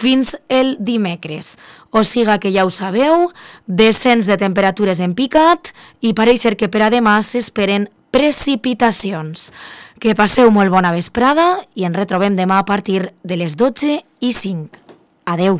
fins el dimecres. O siga que ja ho sabeu, descens de temperatures en picat i pareix ser que per a demà s'esperen precipitacions. Que passeu molt bona vesprada i ens retrobem demà a partir de les 12:05. Adeu.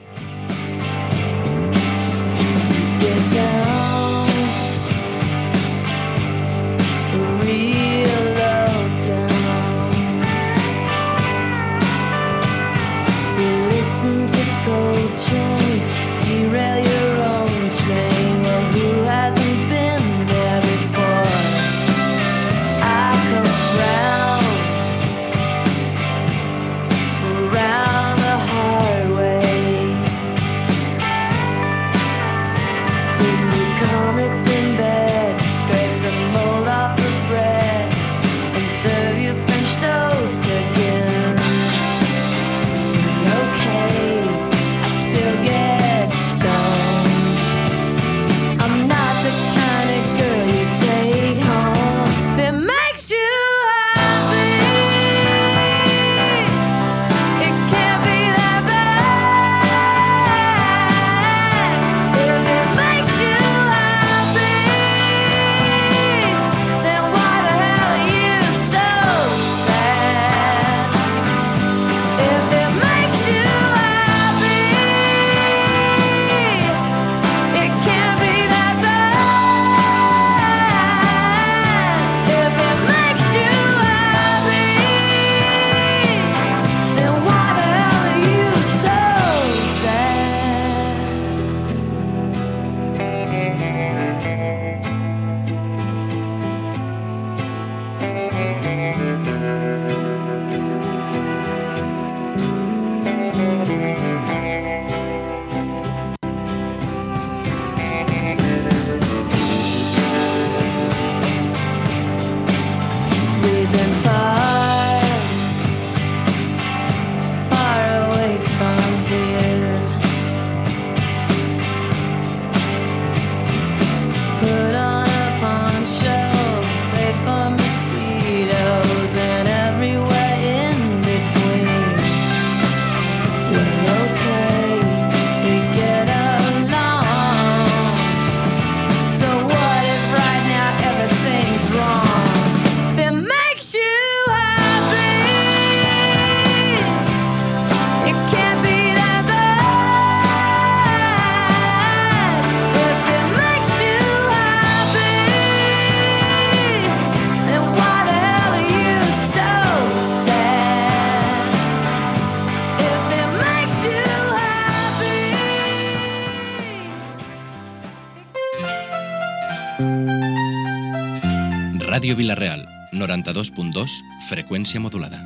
Ràdio Vila-real, 92.2, freqüència modulada.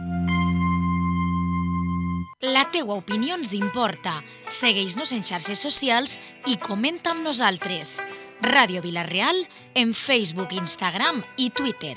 La teua opinió ens importa. Segueix-nos en xarxes socials i comenta amb nosaltres. Ràdio Vila-real en Facebook, Instagram i Twitter.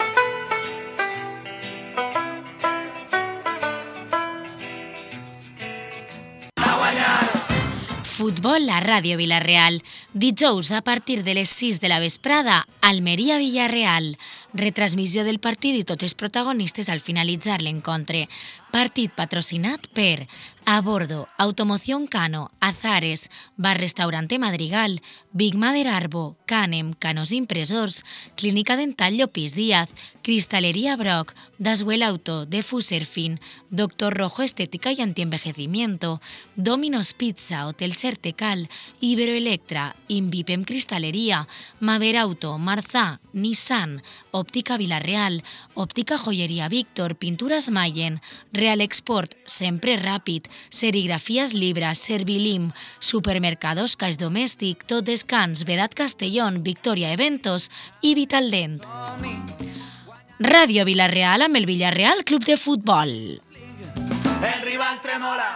Futbol a Ràdio Vila-real. Dijous a partir de les 6 de la vesprada, Almeria-Villarreal. Retransmissió del partit i tots els protagonistes al finalitzar l'encontre. Partit patrocinat per Abordo, Automoción Cano, Azares, Bar Restaurante Madrigal, Big Mother Arbo, Canem, Canos Impresors, Clínica Dental Llopis Díaz, Cristalería Brock, Daswell Auto, Defuser Fin, Doctor Rojo Estética y Antienvejecimiento, Domino's Pizza, Hotel Sertecal, Iberoelectra, Invipem Cristalería, Maver Auto, Marzà, Nissan, Óptica Vila-real, Óptica Joyería Víctor, Pinturas Mayen, Real Export, Sempre Ràpid, Serigrafías Libra, Servilim, Supermercados Caix Domèstic, Tot Descans, Vedat Castellón, Victoria Eventos i Vitaldent. Ràdio Vila-real amb el Villarreal Club de Futbol. El rival tremola.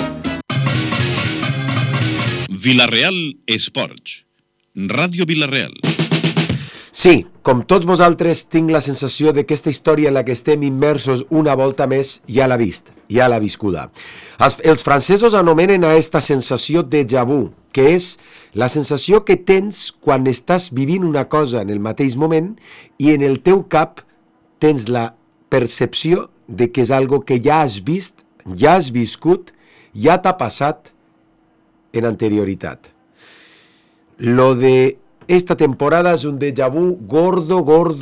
Vila-real Esports. Ràdio Vila-real. Sí, com tots vosaltres, tinc la sensació de que aquesta història en la que estem immersos una volta més ja l'ha vist, ja l'ha viscuda. Els francesos anomenen a aquesta sensació déjà vu, que és la sensació que tens quan estàs vivint una cosa en el mateix moment i en el teu cap tens la percepció de que és algo que ja has vist, ja has viscut ja t'ha passat en anterioritat. Lo de esta temporada és un déjà vu gordo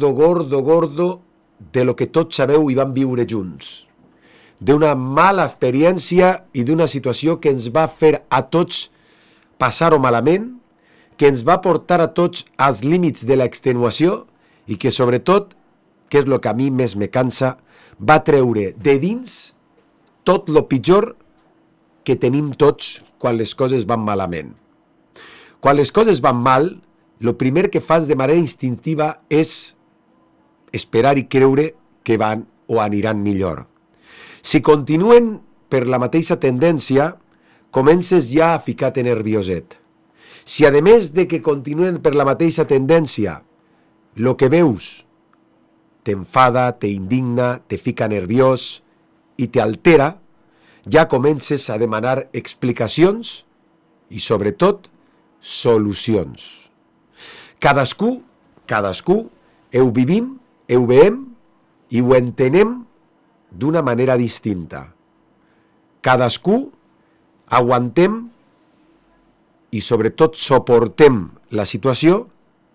de lo que tots sabeu i vam viure junts. D'una mala experiència i d'una situació que ens va fer a tots passar-ho malament, que ens va portar a tots als límits de l'extenuació i que, sobretot, que és el que a mi més me cansa, va treure de dins tot lo pitjor que tenim tots quan les coses van malament. Quan les coses van mal, el primer que fas de manera instintiva és esperar i creure que van o aniran millor. Si continuen per la mateixa tendència, comences ja a ficar-te nervioset. Si a més de que continuen per la mateixa tendència, el que veus t'enfada, t'indigna, te fica nerviós i t'altera, ja comences a demanar explicacions i, sobretot, solucions. Cadascú, ho vivim, ho veiem i ho entenem d'una manera distinta. Cadascú aguantem i, sobretot, suportem la situació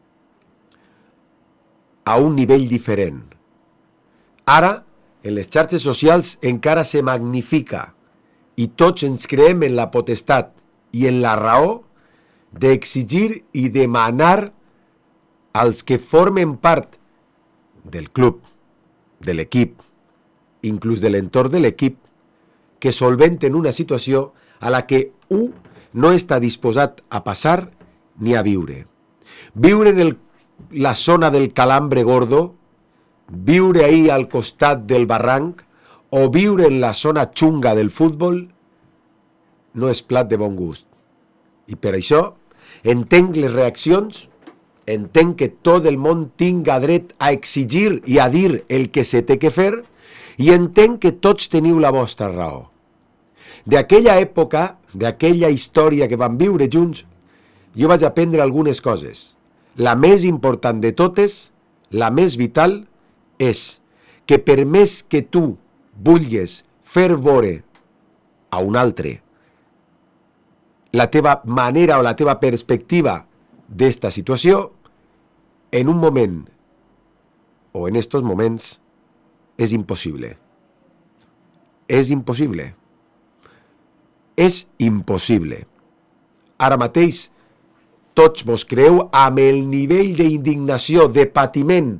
a un nivell diferent. Ara, en les xarxes socials encara se magnifica i tots ens creem en la potestat i en la raó d'exigir i demanar als que formen part del club, de l'equip, inclús de l'entorn de l'equip, que solventen una situació a la que un no està disposat a passar ni a viure. Viure en la zona del calambre gordo, viure ahí al costat del barranc o viure en la zona xunga del futbol no és plat de bon gust. I per això entenc les reaccions, entenc que tot el món tinga dret a exigir i a dir el que se té que fer i entenc que tots teniu la vostra raó. D'aquella època, d'aquella història que vam viure junts, jo vaig aprendre algunes coses. La més important de totes, la més vital, és que per més que tu vulguis fer veure a un altre la teva manera o la teva perspectiva d'esta situació, en un moment o en estos moments és impossible. És impossible. És impossible. Ara mateix tots vos creeu amb el nivell d'indignació, de patiment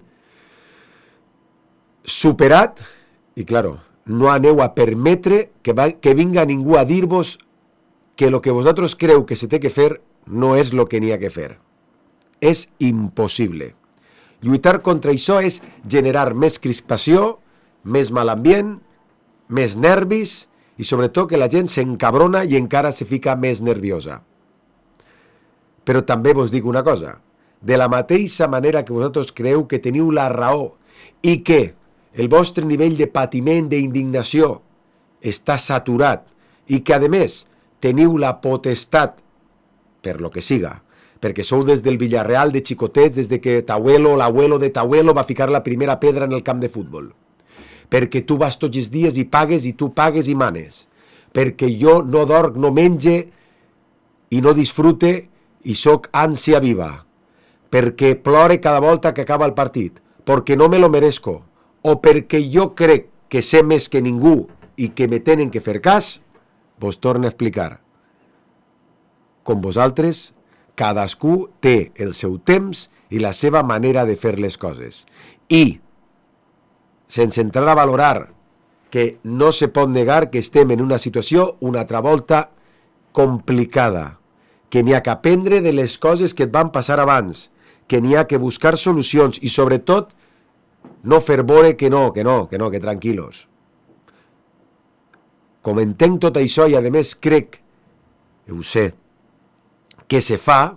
superat i, claro, no aneu a permetre que vinga ningú a dir-vos que el que vosaltres creu que se té que fer no és el que n'hi ha que fer. És impossible. Lluitar contra això és generar més crispació, més mal ambient, més nervis i sobretot que la gent s'encabrona i encara se fica més nerviosa. Però també vos dic una cosa, de la mateixa manera que vosaltres creu que teniu la raó i que el vostre nivell de patiment, d'indignació està saturat i que, a més, teniu la potestat, per lo que siga, perquè sou des del Villarreal de xicotets, des de que l'abuelo de Tauelo va ficar la primera pedra en el camp de futbol, perquè tu vas tots els dies i pagues i tu pagues i manes, perquè jo no dorm, no menge i no disfrute i sóc ànsia viva, perquè plore cada volta que acaba el partit, perquè no me lo merezco, o perquè jo crec que sé més que ningú i que me tenen que fer cas, vos torno a explicar. Com vosaltres, cadascú té el seu temps i la seva manera de fer les coses. I, sense entrar a valorar que no se pot negar que estem en una situació una altra volta complicada, que n'hi ha que aprendre de les coses que et van passar abans, que n'hi ha que buscar solucions i, sobretot, no fer veure que que tranquilos. Com entenc tot això i, a més, crec, ho sé, que se fa,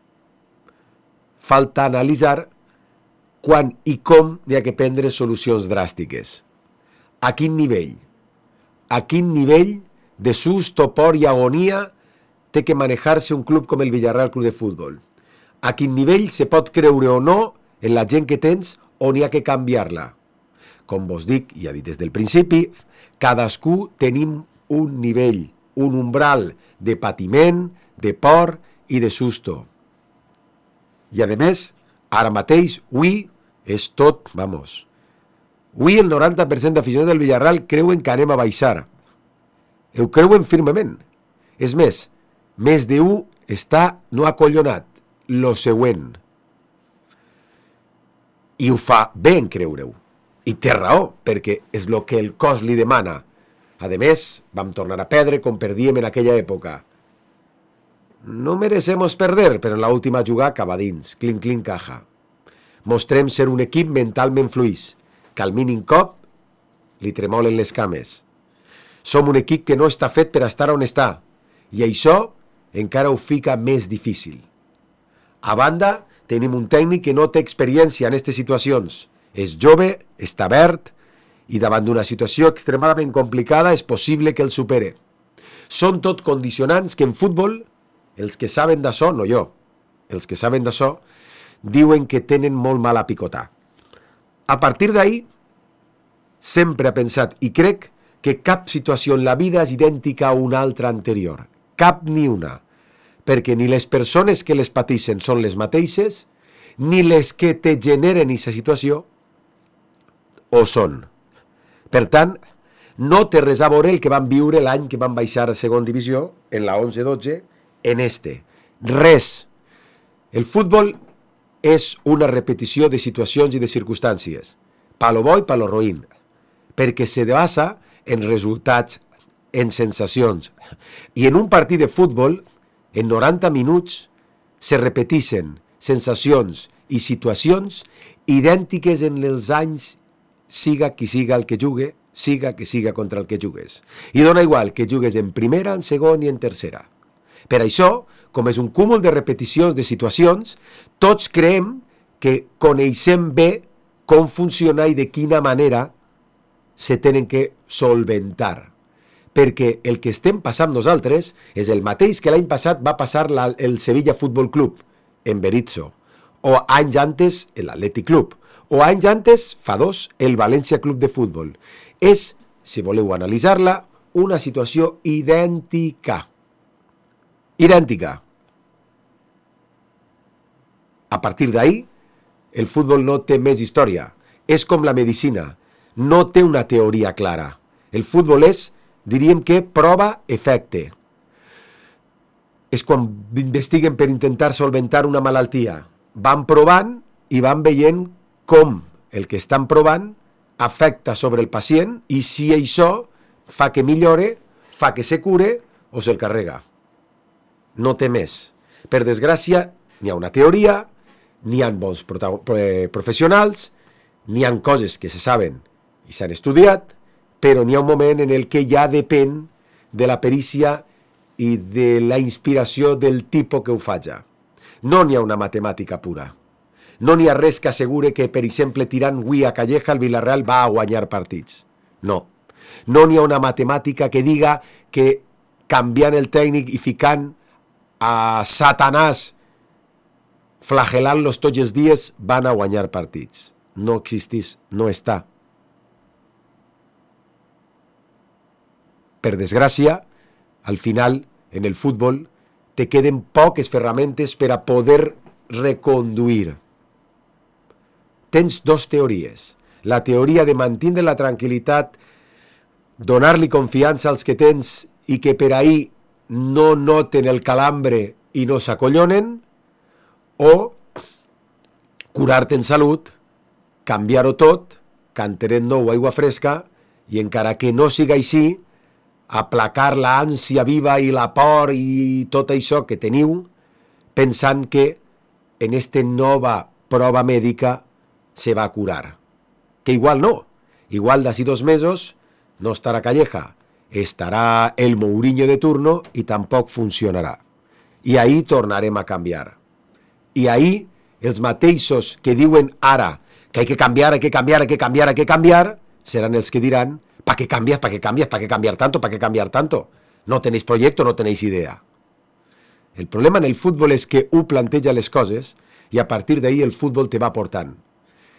falta analitzar quan i com hi ha que prendre solucions dràstiques. A quin nivell? A quin nivell de susto, por i agonia té que manejar-se un club com el Villarreal Club de Futbol? A quin nivell se pot creure o no en la gent que tens o n'hi ha que canviar-la? Com vos dic, ja he dit des del principi, cadascú tenim un nivell, un umbral de patiment, de por i de susto. I, a més, ara mateix, avui és tot, vamos. Avui el 90% d'aficionats del Villarreal creuen que anem a baixar. Ho creuen firmement. És més d'un està no acollonat. Lo següent. I ho fa bé en creure-ho. I té raó, perquè és el que el cos li demana. A més, vam tornar a perdre com perdíem en aquella època. No merecemos perder, però en l'última jugada acaba dins. Clink, clink, caja. Mostrem ser un equip mentalment fluix, que al mínim cop li tremolen les cames. Som un equip que no està fet per estar on està, i això encara ho fica més difícil. A banda, tenim un tècnic que no té experiència en aquestes situacions. És jove, està verd, i davant d'una situació extremadament complicada és possible que el supere. Són tot condicionants que en futbol, els que saben d'això, no jo, els que saben d'això, diuen que tenen molt mal a picotar. A partir d'ahir, sempre he pensat i crec que cap situació en la vida és idèntica a una altra anterior. Cap ni una. Perquè ni les persones que les pateixen són les mateixes, ni les que te generen aquesta situació ho són. Per tant, no té res a veure el que van viure l'any que van baixar a segona divisió, en la 11-12, en este. Res. El futbol és una repetició de situacions i de circumstàncies. Palo bo i palo roïn. Perquè se basa en resultats, en sensacions. I en un partit de futbol, en 90 minuts, se repeteixen sensacions i situacions idèntiques en els anys, siga qui siga el que jugue, siga que siga contra el que jugues. I dona igual que jugues en primera, en segona i en tercera. Per això, com és un cúmul de repeticions de situacions, tots creiem que coneixem bé com funciona i de quina manera se tenen que solventar. Perquè el que estem passant nosaltres és el mateix que l'any passat va passar el Sevilla Futbol Club en Berizzo, o anys antes l'Atlètic Club, o anys antes, fa 2, el València Club de Futbol. És, si voleu analitzar-la, una situació idèntica. Idèntica. A partir d'ahir, el futbol no té més història. És com la medicina. No té una teoria clara. El futbol és, diríem que, prova-efecte. És quan investiguen per intentar solventar una malaltia. Van provant i van veient com el que estan provant afecta sobre el pacient i si això fa que millore, fa que se cure o se'l carrega. No té més. Per desgràcia, n'hi ha una teoria, n'hi ha bons professionals, n'hi ha coses que se saben i s'han estudiat, però n'hi ha un moment en el que ja depèn de la perícia i de la inspiració del tipus que ho faja. No n'hi ha una matemàtica pura. No n'hi ha res que assegure que, per exemple, tirant avui a Calleja, el Villarreal va a guanyar partits. No. No n'hi ha una matemàtica que diga que canviant el tècnic i ficant a Satanàs flagelant-los tots els dies van a guanyar partits. No existís, no està. Per desgràcia, al final, en el futbol, te queden poques ferramentes per a poder reconduir. Tens dos teories. La teoria de mantindre la tranquil·litat, donar-li confiança als que tens i que per ahir no noten el calambre i no s'acollonen, o curar-te en salut, canviar-ho tot, canteret nou, aigua fresca, i encara que no siga així, aplacar l'ànsia viva i la por i tot això que teniu, pensant que en esta nova prova mèdica se va a curar. Que igual no. Igual d'ací 2 mesos no estarà Calleja. Estarà el Mourinho de turno i tampoc funcionarà. I ahir tornarem a canviar. I ahir els mateixos que diuen ara que hay que cambiar, hay que cambiar, hay que cambiar, hay que cambiar, seran els que diran ¿para qué cambias? ¿Para qué cambias? ¿Para qué cambiar tanto? ¿Para qué cambiar tanto? No tenéis proyecto, no tenéis idea. El problema en el fútbol és que ho planteja les coses i a partir d'ahir el futbol te va portant.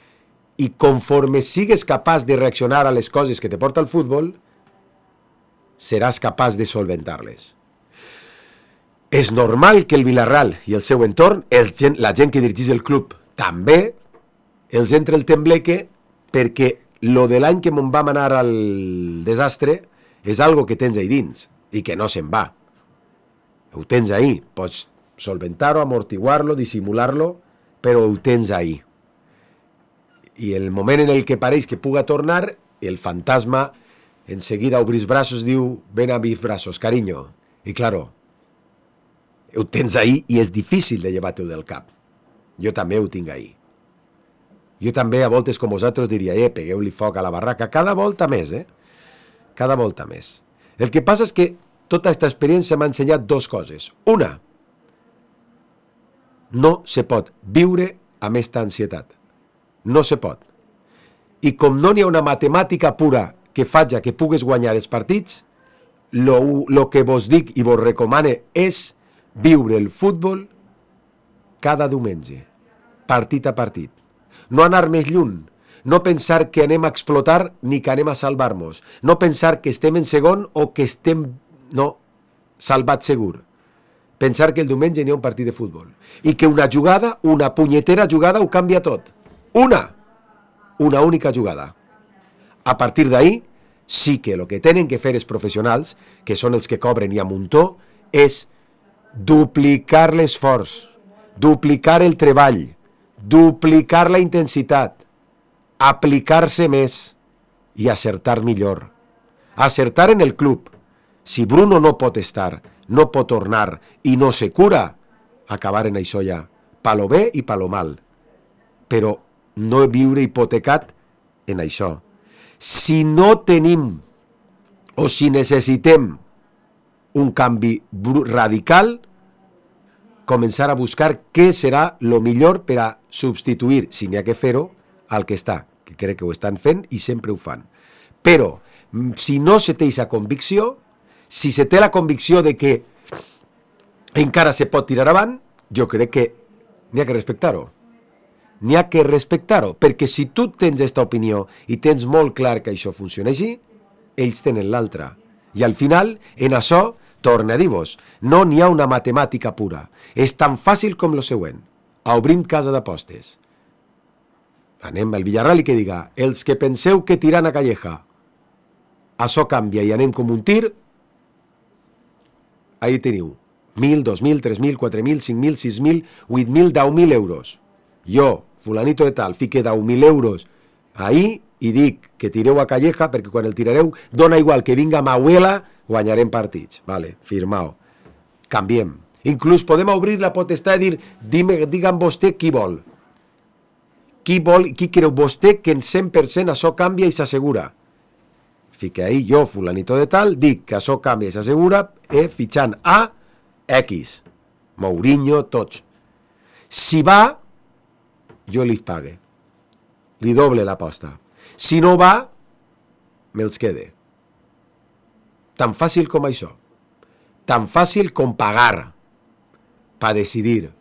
I conforme sigues capaç de reaccionar a les coses que te porta el futbol, seràs capaç de solventar-les. És normal que el Villarreal i el seu entorn, la gent que dirigeix el club, també els entre el tembleque, perquè lo de l'any que me'n vam anar al desastre és algo que tens ahí dins i que no se'n va. Ho tens ahí, pots solventar-ho, amortiguar-lo, dissimular-lo, però ho tens ahí. I el moment en el que pareix que puga tornar, el fantasma enseguida obre els braços, diu, ven a mis brazos, cariño. I claro, ho tens ahí i és difícil de llevar-te-ho del cap. Jo també ho tinc ahí. Jo també a voltes com vosaltres diria, pegueu-li foc a la barraca, cada volta més, cada volta més. El que passa és que tota aquesta experiència m'ha ensenyat dues coses. Una, no se pot viure amb aquesta ansietat. No se pot. I com no n'hi ha una matemàtica pura que faci que pugues guanyar els partits, lo que vos dic i vos recomane és viure el futbol cada diumenge, partit a partit. No anar més lluny, no pensar que anem a explotar ni que anem a salvar-nos, no pensar que estem en segon o que estem, salvat segur. Pensar que el diumenge n'hi ha un partit de futbol i que una jugada, una punyetera jugada ho canvia tot. Una única jugada. A partir d'ahí, sí que el que tenen que fer els professionals, que són els que cobren i a muntó, és duplicar l'esforç, duplicar el treball, duplicar la intensitat, aplicar-se més i acertar millor. Acertar en el club. Si Bruno no pot estar, no pot tornar i no se cura, acabar en això ja, pa lo bé i pa lo mal. Però no viure hipotecat en això. Si no tenim o si necessitem un canvi radical, començar a buscar què serà el millor per a substituir, si n'hi ha que fer-ho, al que està, que crec que ho estan fent i sempre ho fan. Però, si no se té aquesta convicció, si se té la convicció de que encara se pot tirar avant, jo crec que n'hi ha que respectar-ho. N'hi ha que respectar-ho, perquè si tu tens aquesta opinió i tens molt clar que això funciona així, ells tenen l'altra. I al final, en això, torna a dir-vos, no n'hi ha una matemàtica pura. És tan fàcil com lo següent. Obrim casa d'apostes. Anem al Villarreal i que diga, els que penseu que tirant a Calleja, això canvia i anem com un tir, ahí teniu. 1.000, 2.000, 3.000, 4.000, 5.000, 6.000, 8.000, 10.000 euros. Jo, fulanito de tal, fique 10.000 euros ahí i dic que tireu a Calleja perquè quan el tirareu dona igual que vinga ma abuela, guanyarem partits. Vale, firmao. Canviem. Inclús podem obrir la potestat i dir, digue'm vostè qui vol. Qui creu vostè que en 100% això canvia i s'assegura. Fique ahí, jo, fulanito de tal, dic que això canvia i s'assegura, fitxant a X. Mourinho, tots. Si va, jo li pague. Li doble l'aposta. Si no va, me'ls quede. Tan fàcil com això. Tan fàcil com pagar per decidir.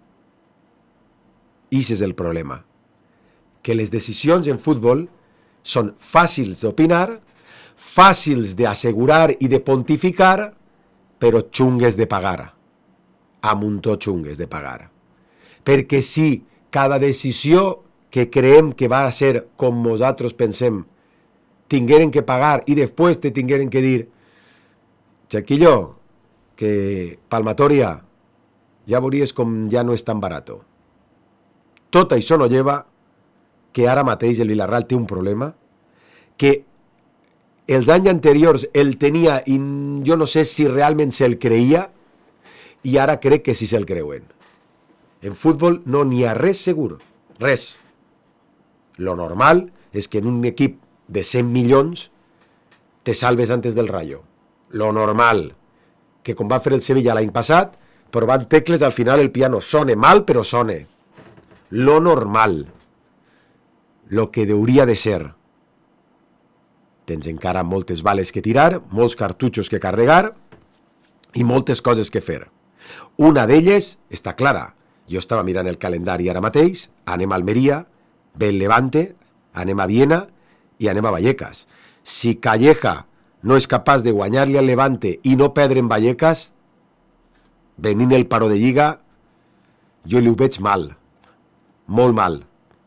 I ese és el problema. Que les decisions en futbol són fàcils d'opinar, fàcils d'assegurar i de pontificar, però xungues de pagar. A muntó xungues de pagar. Perquè si cada decisió que creem que va a ser com nosaltres pensem, tingueren que pagar i després te tingueren que dir, Chaquillo, que Palmatoria, ja veuries com ja no és tan barato. Tot això no lleva que ara mateix el Villarreal té un problema, que els anys anteriors el tenia i jo no sé si realment se'l creia i ara crec que sí se'l creuen. En futbol no n'hi ha res segur, res. Lo normal és que en un equip de 100 milions te salves antes del Rayo. Lo normal, que com va fer el Sevilla l'any passat, provant tecles al final el piano sone mal però sone. Lo normal. Lo que hauria de ser. Tens encara moltes bales que tirar, molts cartutxos que carregar i moltes coses que fer. Una d'elles està clara. Jo estava mirant el calendari ara mateix, anem a Almeria, ve el Levante, anem a Viena i anem a Vallecas. Si Calleja no és capaç de guanyar-li al Levante i no perdre en Vallecas, venint el paró de Lliga, jo li ho veig mal, molt mal.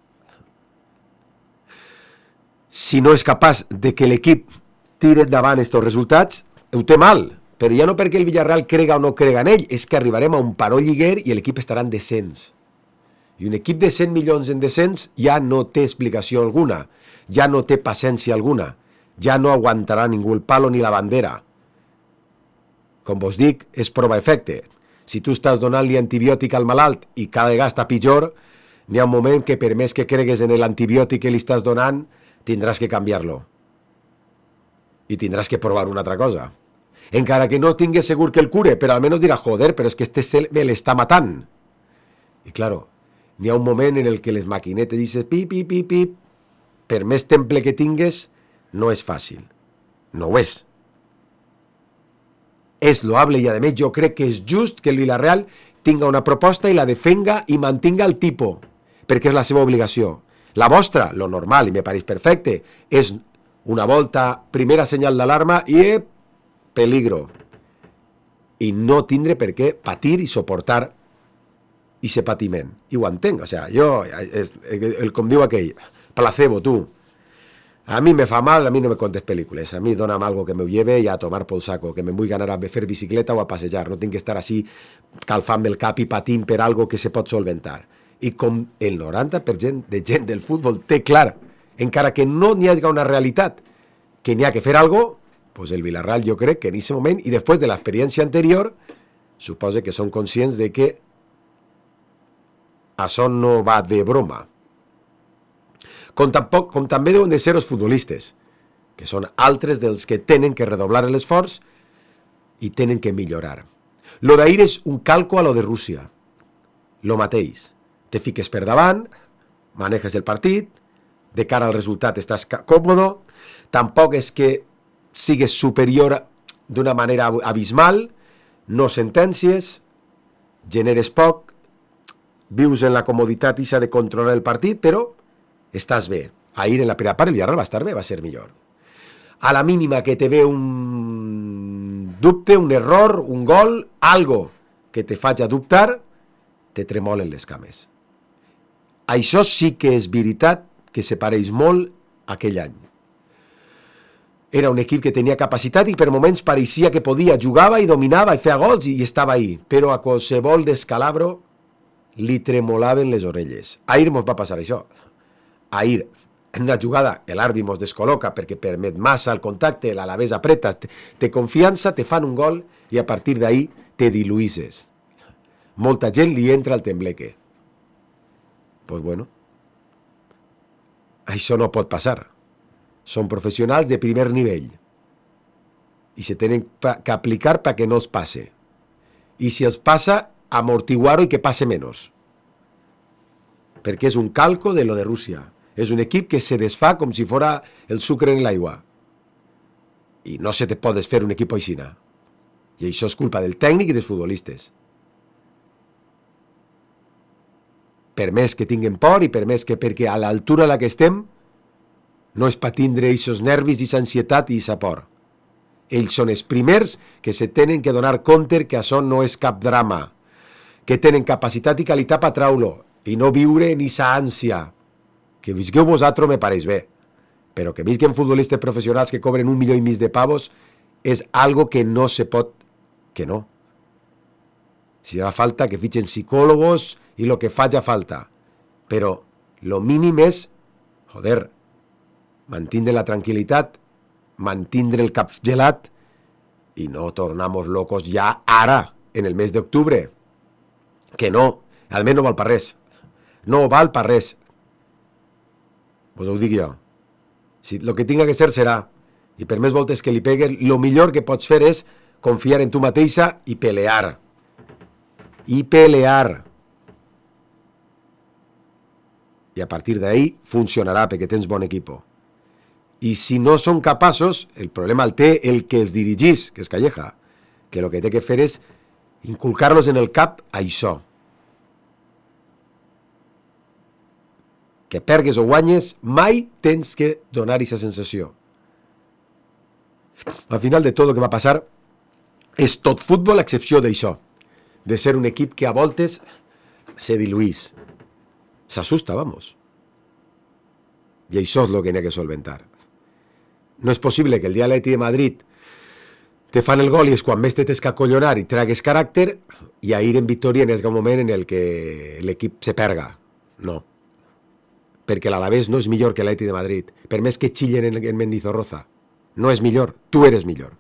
Si no és capaç de que l'equip tiri endavant aquests resultats, ho té mal, però ja no perquè el Villarreal crega o no crega en ell, és que arribarem a un paró lliguer i l'equip estarà en descens. I un equip de 100 milions en descens ja no té explicació alguna, ja no té paciència alguna, ja no aguantarà ningú el palo ni la bandera. Com vos dic, és prova-efecte. Si tu estàs donant-li antibiòtic al malalt i cada vegada està pitjor, n'hi ha un moment que per més que cregues en l'antibiòtic que li estàs donant, tindràs que canviar-lo. I tindràs que provar una altra cosa. Encara que no tingues segur que el cure, però almenys dirà, joder, però és que este cel me l'està matant. I claro, n'hi ha un moment en el que les maquinetes dices pip, pip, pip, pip, per més temple que tingues, no és fàcil. No ho és. És loable i a més jo crec que és just que el Villarreal tinga una proposta i la defenga i mantinga el tipus, perquè és la seva obligació. La vostra, lo normal, i me pareix perfecte, és una volta, primera senyal d'alarma i peligro. I no tindre per què patir i suportar ese patiment. I ho entenc, o sea, jo, com diu aquell, placebo, tu. A mí me fa mal, a mí no me contes pel·lícules, a mí dona'm algo que me lleve i a tomar pel saco, que me vull anar a fer bicicleta o a passejar, no tinc que estar així calfant-me el cap i patint per algo que se pot solventar. I com el 90% de gent del futbol té clar, encara que no n'hi hagi una realitat, que n'hi ha que fer algo, pues el Villarreal jo crec que en aquest moment, i després de l'experiència anterior, suposa que són conscients de que això no va de broma. Com també deuen de ser els futbolistes, que són altres dels que tenen que redoblar l'esforç i tenen que millorar. Lo d'ahir és un calco a lo de Rússia. Lo mateix. Te fiques per davant, manejes el partit, de cara al resultat estàs còmode, tampoc és que sigues superior d'una manera abismal, no sentències, generes poc, vius en la comoditat i s'ha de controlar el partit, però estàs bé. Ahir en la primera part el Villarreal va estar bé, va ser millor. A la mínima que te ve un dubte, un error, un gol, algo que te faci dubtar, te tremolen les cames. Això sí que és veritat que se pareix molt aquell any. Era un equip que tenia capacitat i per moments pareixia que podia, jugava i dominava i feia gols i estava ahí, però a qualsevol descalabro li tremolaven les orelles. Ahir mos va passar això. Ahir, en una jugada, l'àrbitre mos descol·loca perquè permet massa el contacte, l'Alavés apreta, te confiança, te fan un gol i a partir d'ahir te diluïses. Molta gent li entra al tembleque. Pues bueno, això no pot passar. Són professionals de primer nivell i se tenen que aplicar perquè no els passe. I si els passa, amortiguar-ho i que passe menys. Perquè és un calco de lo de Rússia. És un equip que se desfà com si fora el sucre en l'aigua. I no se te pot desfer un equip així. I això és culpa del tècnic i dels futbolistes. Per més que tinguen por i per més que perquè a l'altura a la que estem no és per tindre aquests nervis i ansietat i aquesta por. Ells són els primers que se tenen que donar compte que això no és cap drama, que tenen capacitat i qualitat per traure-lo i no viure ni sa ànsia. Que visqueu vosaltres me pareix bé, però que visquen futbolistes professionals que cobren 1,5 milió de pavos és algo que no se pot, que no. Si fa falta que fitxen psicòlogos i el que faci falta, però lo mínim és, joder, mantindre la tranquil·litat, mantindre el cap gelat i no tornamos locos ja ara, en el mes d'octubre. Que no, almenys no val per res. No val per res. Vos ho dic jo. Si el que tinga que ser serà. I per més voltes que li pegues, el millor que pots fer és confiar en tu mateixa i pelear. I pelear. I a partir d'ahí funcionarà perquè tens bon equip. I si no són capaços, el problema el té el que els dirigís, que és Calleja, que el que té que fer és inculcar-los en el cap a això. Que pergues o guanyes, mai tens que donar aquesta sensació. Al final de tot el que va passar és tot futbol a excepció d'això, de ser un equip que a voltes se diluís. S'assusta, vamos. I això és el que n'hi ha que solventar. No és possible que el dia de l'Atleti de Madrid te fan el gol i és quan més te tens que acollonar i tragues caràcter i ahir en Victòria n'és un moment en el que l'equip se perga. No. Perquè l'Alavés no és millor que l'Atleti de Madrid, per més que xillen en Mendizorroza. No és millor, tu eres millor.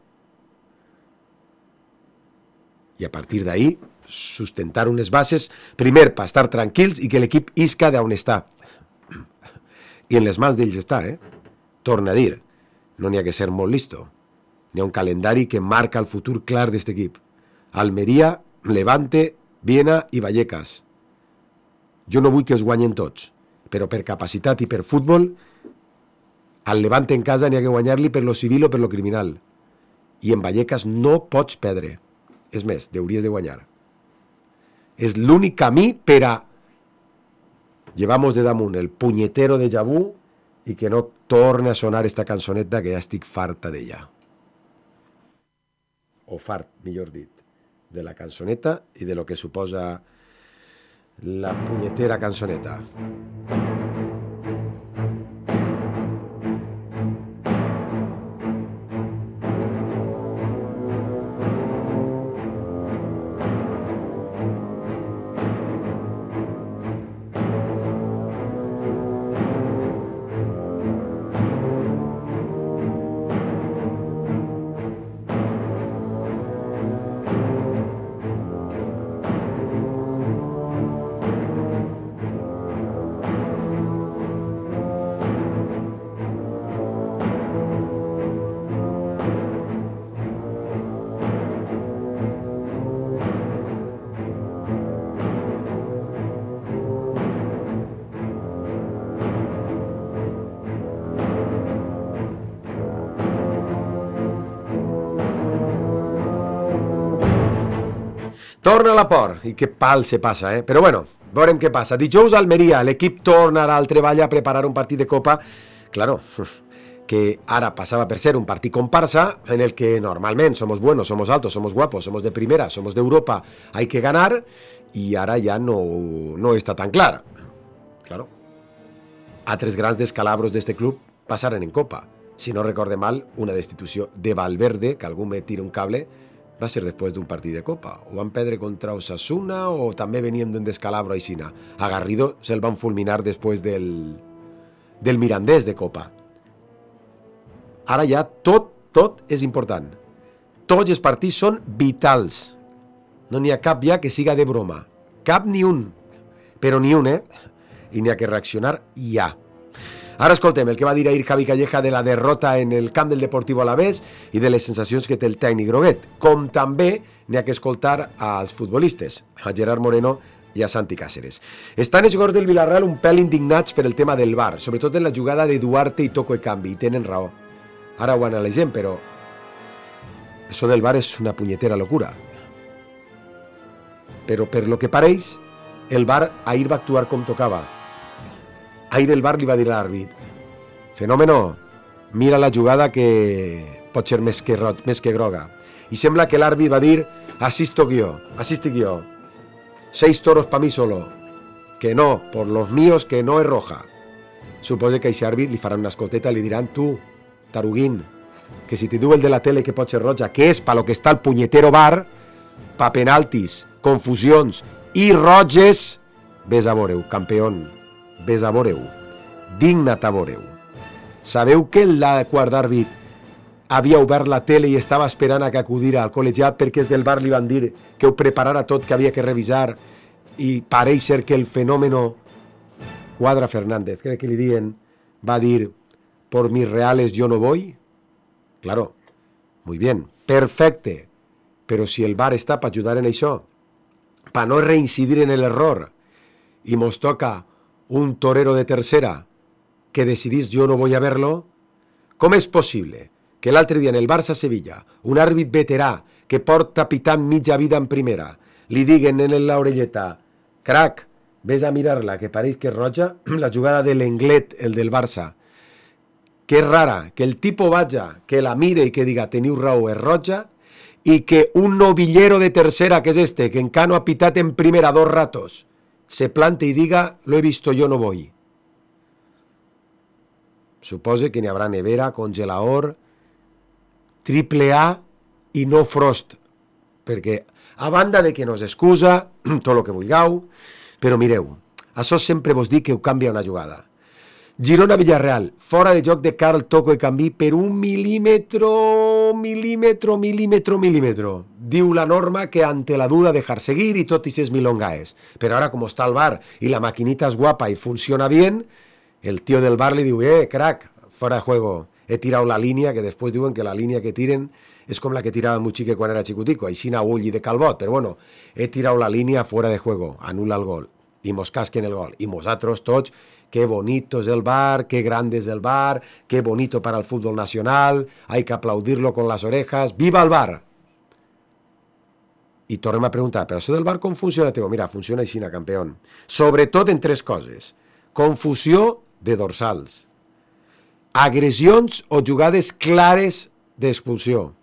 I a partir d'ahí, sustentar unes bases, primer per estar tranquils i que l'equip isca d'on està. I en les mans d'ells està, Torna a dir, no n'hi ha que ser molt listo. N'hi ha un calendari que marca el futur clar d'aquest equip. Almeria, Levante, Viena i Vallecas. Jo no vull que es guanyen tots, però per capacitat i per futbol, al Levante en casa n'hi ha que guanyar-li per lo civil o per lo criminal. I en Vallecas no pots perdre. És més, hauries de guanyar. És l'únic camí per a llevamos de damunt el punyetero de Jabú i que no torne a sonar esta cançoneta que ja estic farta d'ella. O fart, millor dit, de la cançoneta i de lo que suposa la punyetera cançoneta. Torna a la Port, i que pal se passa, Però bueno, veurem què passa. Dijous a Almeria, l'equip tornarà al treball a preparar un partit de Copa, claro, que ara passava per ser un partit comparsa, en el que normalment somos buenos, somos altos, somos guapos, somos de primera, somos de Europa, hay que ganar, y ara ja no està tan clar. Claro. Altres grans descalabros d'este club passaren en Copa. Si no recorde mal, una destitució de Valverde, que algú me tira un cable, va ser després d'un partit de Copa. Ho van perdre contra Osasuna o també venien d'un descalabro a Aixina. A Garrido se'l van fulminar després del Mirandés de Copa. Ara ja tot és important. Tots els partits són vitals. No n'hi ha cap ja que siga de broma. Cap ni un. Però ni un, I n'hi ha que reaccionar ja. Ara escoltem el que va dir ahir Javi Calleja de la derrota en el camp del Deportivo Alavés i de les sensacions que té el tècnic groguet, com també n'hi ha que escoltar als futbolistes, a Gerard Moreno i a Santi Cáceres. Estan els jugadors del Villarreal un pèl indignats per el tema del VAR, sobretot en la jugada de Duarte i Toko Ekambi, i tenen raó. Ara ho analitzem, però això del VAR és una punyetera locura. Però per lo que pareix, el VAR ahir va actuar com tocava. Ahir el VAR li va dir a l'àrbit: Fenómeno, mira la jugada que pot ser més que groga. I sembla que l'àrbit va dir: así estic jo. 6 toros pa mí solo. Que no, por los míos que no es roja. Suposo que a aquest àrbit li faran una escolteta i li diran: tu, taruguín, que si te diu el de la tele que pot ser roja, que és pa lo que està el punyetero VAR, pa penaltis, confusions i roges, ves a veure-ho, campeón. Ves a veure-ho, digna't a veure-ho. Sabeu que el quart d'àrbit havia obert la tele i estava esperant a que acudira al col·legiat perquè els del VAR li van dir que ho preparara tot, que havia que revisar, i pareix ser que el fenómeno Cuadra Fernández, crec que li diuen, va dir: por mis reales yo no voy? Claro, muy bien, perfecte, però si el VAR està per ajudar en això, per no reincidir en l'error, i mos toca un torero de tercera que decidís yo no voy a verlo, com és possible que l'altre dia en el Barça-Sevilla un àrbit veterà que porta pitant mitja vida en primera li diguen en l'orelleta: crac, ves a mirar-la que pareix que és roja, la jugada de l'Englet, el del Barça, que és rara, que el tipo vaja, que la mire i que diga teniu raó, és roja, i que un novillero de tercera, que és este, que encara no ha pitat en primera 2 ratos, se plante i diga lo he visto yo, no voy. Supose que n'hi haurà nevera, congelador, triple A i no frost, perquè a banda de que no és excusa, tot el que vulgueu, però mireu, això sempre vos dic que ho canvia una jugada. Girona-Villarreal, fora de joc de cara al toco de canvi per un milímetro. Diu la norma que ante la duda dejar seguir i tot i ses milongaes. Però ara, com està el bar i la maquinita és guapa i funciona bien, el tío del bar li diu, crack, fora de juego, he tirado la línia, que després diuen que la línia que tiren és com la que tirava el Muchique quan era xicutico, així a ull i de calbot, però bueno, he tirado la línia fora de juego, anula el gol, i mos casquen el gol, i nosaltres tots, qué bonito es el bar, qué grande es el bar, qué bonito para el fútbol nacional, hay que aplaudirlo con las orejas, ¡viva el bar! I tornem a preguntar, però això del bar com funciona? Diu, mira, funciona així, campió. Sobretot en 3 coses. Confusió de dorsals, agressions o jugades clares d'expulsió,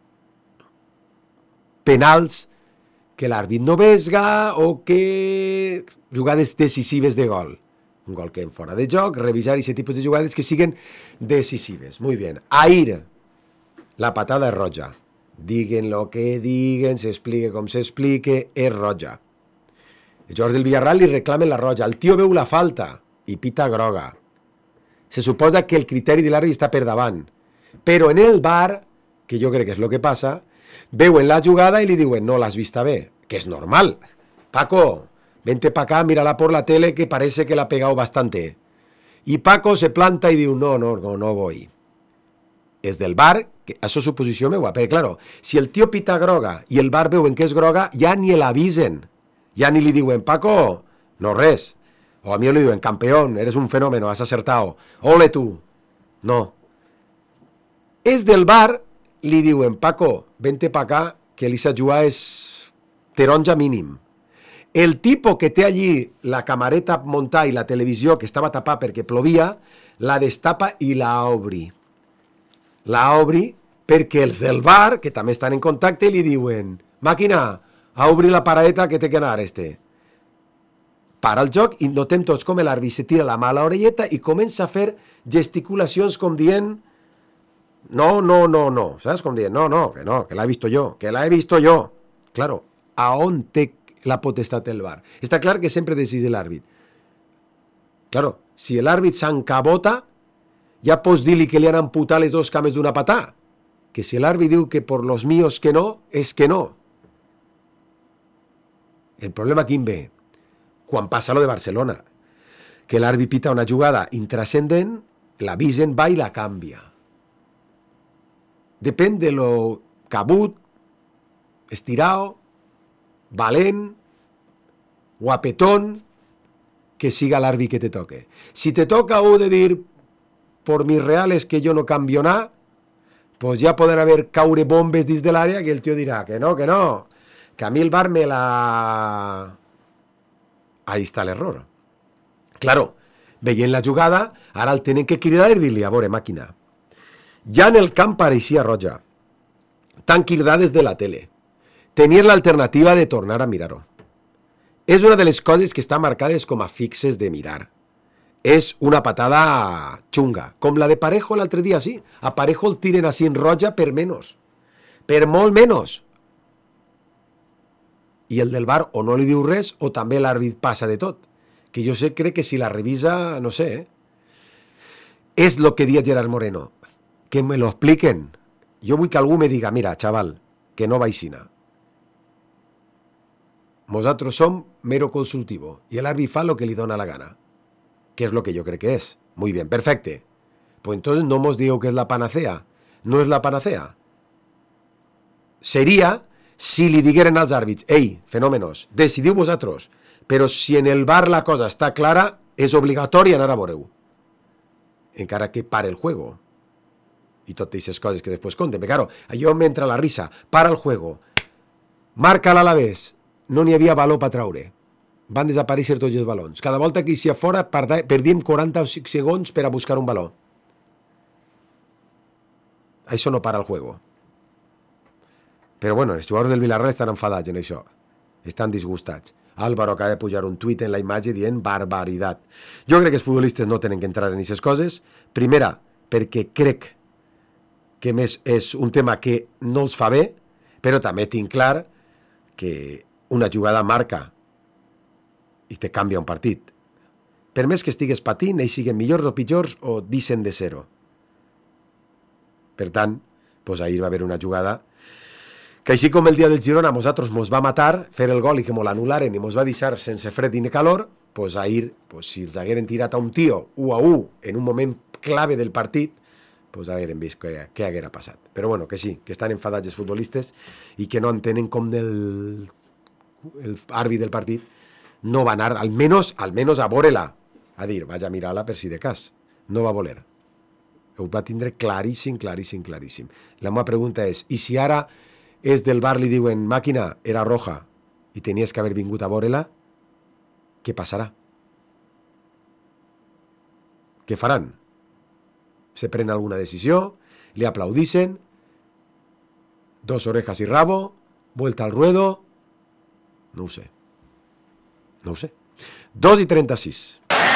penals que l'àrbit no vesga o que jugades decisives de gol. Un gol que en fora de joc, revisar aquest tipus de jugades que siguen decisives. Muy bien. Ahir, la patada és roja. Diguen lo que diguen, s'explique com s'explique, és roja. Els jugadors del Villarreal li reclamen la roja. El tio veu la falta i pita groga. Se suposa que el criteri de l'àrbit està per davant. Però en el bar, que jo crec que és el que passa, veuen la jugada i li diuen no l'has vista bé, que és normal. Paco, vente pa acá, mírala por la tele que parece que la ha pegado bastante. Y Paco se planta y diu, no voy. És del bar, que això és suposició meua, perquè, claro, si el tio pita groga i el bar veuen que és groga, ja ni l'avisen. Ja ni li diuen, Paco, no res. O a mi li diuen, campeón, eres un fenómeno, has acertado. Ole tu. No. És del bar, li diuen, Paco, vente pa acá, que l'Issa Juà és taronja mínim. El tipo que té allí la camareta muntada i la televisió que estava tapada perquè plovia, la destapa i la obri. La obri perquè els del bar, que també estan en contacte, li diuen, màquina, a obrir la paradeta que té que anar este. Para el joc i notem tots com l'àrbit se tira la mà a l'orelleta i comença a fer gesticulacions com dient no, saps? Com dient, no, que la he visto yo. Claro, a on té la potestat del bar? Està clar que sempre decideix l'àrbit. Claro, si l'àrbit s'encabota, ja pots dir-li que li han amputat les 2 cames d'una patà. Que si l'àrbit diu que por los míos que no, és que no. El problema quin ve? Quan passa lo de Barcelona, que l'àrbit pita una jugada intrascendent, l'avisen, va i la canvia. Depèn de lo cabut, estirao, valent, guapetón, que siga l'àrbit que te toque. Si te toca de dir, por mis reales que yo no cambio nada, pues ya poden haver caure bombes dins de l'àrea que el tio dirà que no, que a mi el bar me la... Ahí està l'error. Claro, veient la jugada, ara el tenen que cridar i dir-li, a veure, màquina. Ja en el camp pareixia roja. Tan cridar des de la tele. Tenir l'alternativa de tornar a mirar-ho. És una de les coses que estan marcades com a fixes de mirar. És una patada xunga, com la de Parejo l'altre dia, sí. A Parejo el tiren així en roja per menys. Per molt menys. I el del bar o no li diu res o també l'àrbit passa de tot. Que jo sé, crec que si la revisa, no sé, És lo que dia Gerard Moreno. Que me lo expliquen. Jo vull que algú me diga, mira, chaval, que no va aixina. Nosaltres som mero consultivo i l'àrbit fa lo que li dona la gana. Que és lo que jo crec que és. Muy bien, perfecte. Pues entonces no mos digo que es la panacea. No és la panacea. Seria si li digueren als àrbits, ei, fenòmenos, decidiu vosaltres, però si en el bar la cosa està clara, és obligatori anar a veure-ho. Encara que pare el juego. I totes aquestes coses que després conten. Però, claro, allò m'entra la risa. Para el juego. Marca l'Alavés. No n'hi havia baló per traure. Van desaparèixer tots els balons. Cada volta que hi fora perdíem 40 segons per a buscar un baló. Això no para el juego. Però bueno, els jugadors del Villarreal estan enfadats en això. Estan disgustats. Álvaro acaba de pujar un tuit en la imatge dient barbaritat. Jo crec que els futbolistes no tenen que entrar en aquestes coses. Primera, perquè crec que més és un tema que no els fa bé, però també tinc clar que una jugada marca i te canvia un partit. Per més que estigues patint, ells siguen millors o pitjors o deixen de ser-ho. Per tant, doncs ahir va haver una jugada que així com el dia del Girona a nosaltres mos va matar, fer el gol i que mos l'anul·laren i mos va deixar sense fred ni calor, doncs ahir, si els hagueren tirat a un tio 1-1 en un moment clave del partit, doncs hagueren vist què haguera passat. Però bueno, que sí, que estan enfadats els futbolistes i que no entenen com l'àrbit del partit no va anar, almenys a veure-la, a dir, vaig a mirar-la per si de cas. No va voler. Ho va tindre claríssim. La meva pregunta és, i si ara és del bar li diuen, màquina, era roja, i tenies que haver vingut a veure-la, què passarà? Què faran? Se pren alguna decisió, li aplaudixen, 2 orejas y rabo, vuelta al ruedo, no ho sé. 2:36.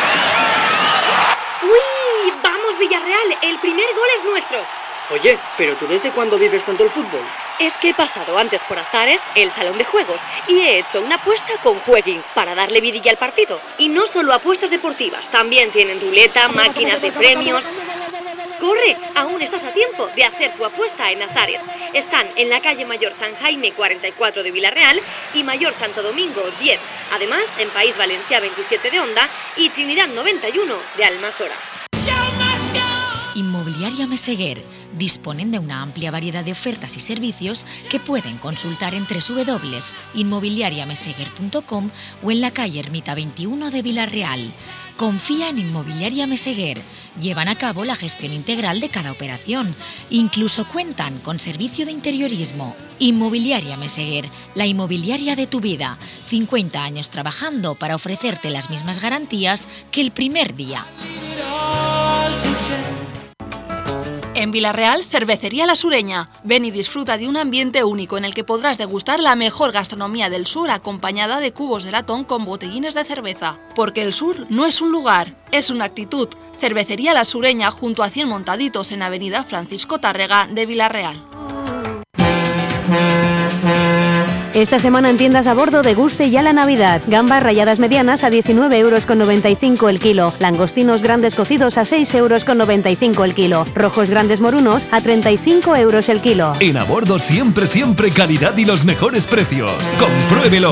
¡Uy! ¡Vamos, Villarreal! El primer gol es nuestro. Oye, ¿pero tú desde cuándo vives tanto el fútbol? Es que he pasado antes por Azares, el salón de juegos, y he hecho una apuesta con Jueguin para darle vidilla al partido. Y no solo apuestas deportivas, también tienen ruleta, máquinas de premios. ¡Corre! Aún estás a tiempo de hacer tu apuesta en Azares. Están en la calle Mayor San Jaime 44 de Villarreal y Mayor Santo Domingo 10. Además, en País Valencià 27 de Onda y Trinidad 91 de Almasora. Inmobiliaria Meseguer. Disponen de una amplia variedad de ofertas y servicios que pueden consultar en www.inmobiliariameseguer.com o en la calle Ermita 21 de Villarreal. Confía en Inmobiliaria Meseguer. Llevan a cabo la gestión integral de cada operación. Incluso cuentan con servicio de interiorismo. Inmobiliaria Meseguer, la inmobiliaria de tu vida. 50 años trabajando para ofrecerte las mismas garantías que el primer día. En Villarreal, Cervecería La Sureña. Ven y disfruta de un ambiente único en el que podrás degustar la mejor gastronomía del sur acompañada de cubos de latón con botellines de cerveza. Porque el sur no es un lugar, es una actitud. Cervecería La Sureña junto a 100 Montaditos en Avenida Francisco Tárrega de Villarreal. Esta semana en tiendas a bordo deguste ya la Navidad. Gambas ralladas medianas a 19,95 € el kilo. Langostinos grandes cocidos a 6,95 € el kilo. Rojos grandes morunos a 35 € el kilo. En a bordo siempre calidad y los mejores precios. ¡Compruébelo!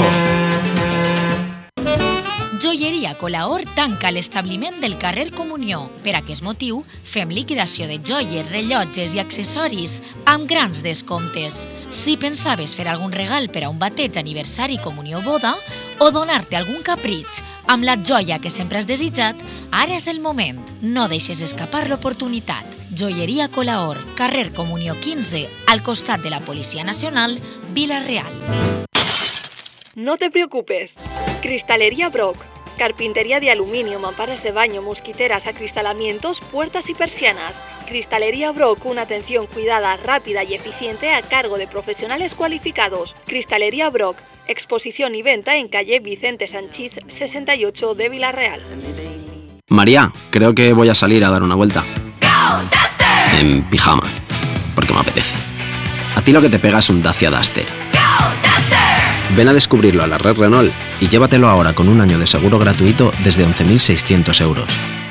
Joieria Colaor tanca l'establiment del carrer Comunió. Per aquest motiu, fem liquidació de joies, rellotges i accessoris amb grans descomptes. Si pensaves fer algun regal per a un bateig, aniversari, comunió o boda, o donar-te algun capritx amb la joia que sempre has desitjat, ara és el moment. No deixes escapar l'oportunitat. Joieria Colaor, carrer Comunió 15, al costat de la Policia Nacional, Vila-real. No te preocupes. Cristalería Brock. Carpintería de aluminio, mamparas de baño, mosquiteras, acristalamientos, puertas y persianas. Cristalería Brock, una atención cuidada, rápida y eficiente a cargo de profesionales cualificados. Cristalería Brock, exposición y venta en calle Vicente Sanchís 68 de Vila-real. María, creo que voy a salir a dar una vuelta. En pijama, porque me apetece. A ti lo que te pega es un Dacia Duster. Ven a descubrirlo a la red Renault y llévatelo ahora con un año de seguro gratuito desde 11.600 €.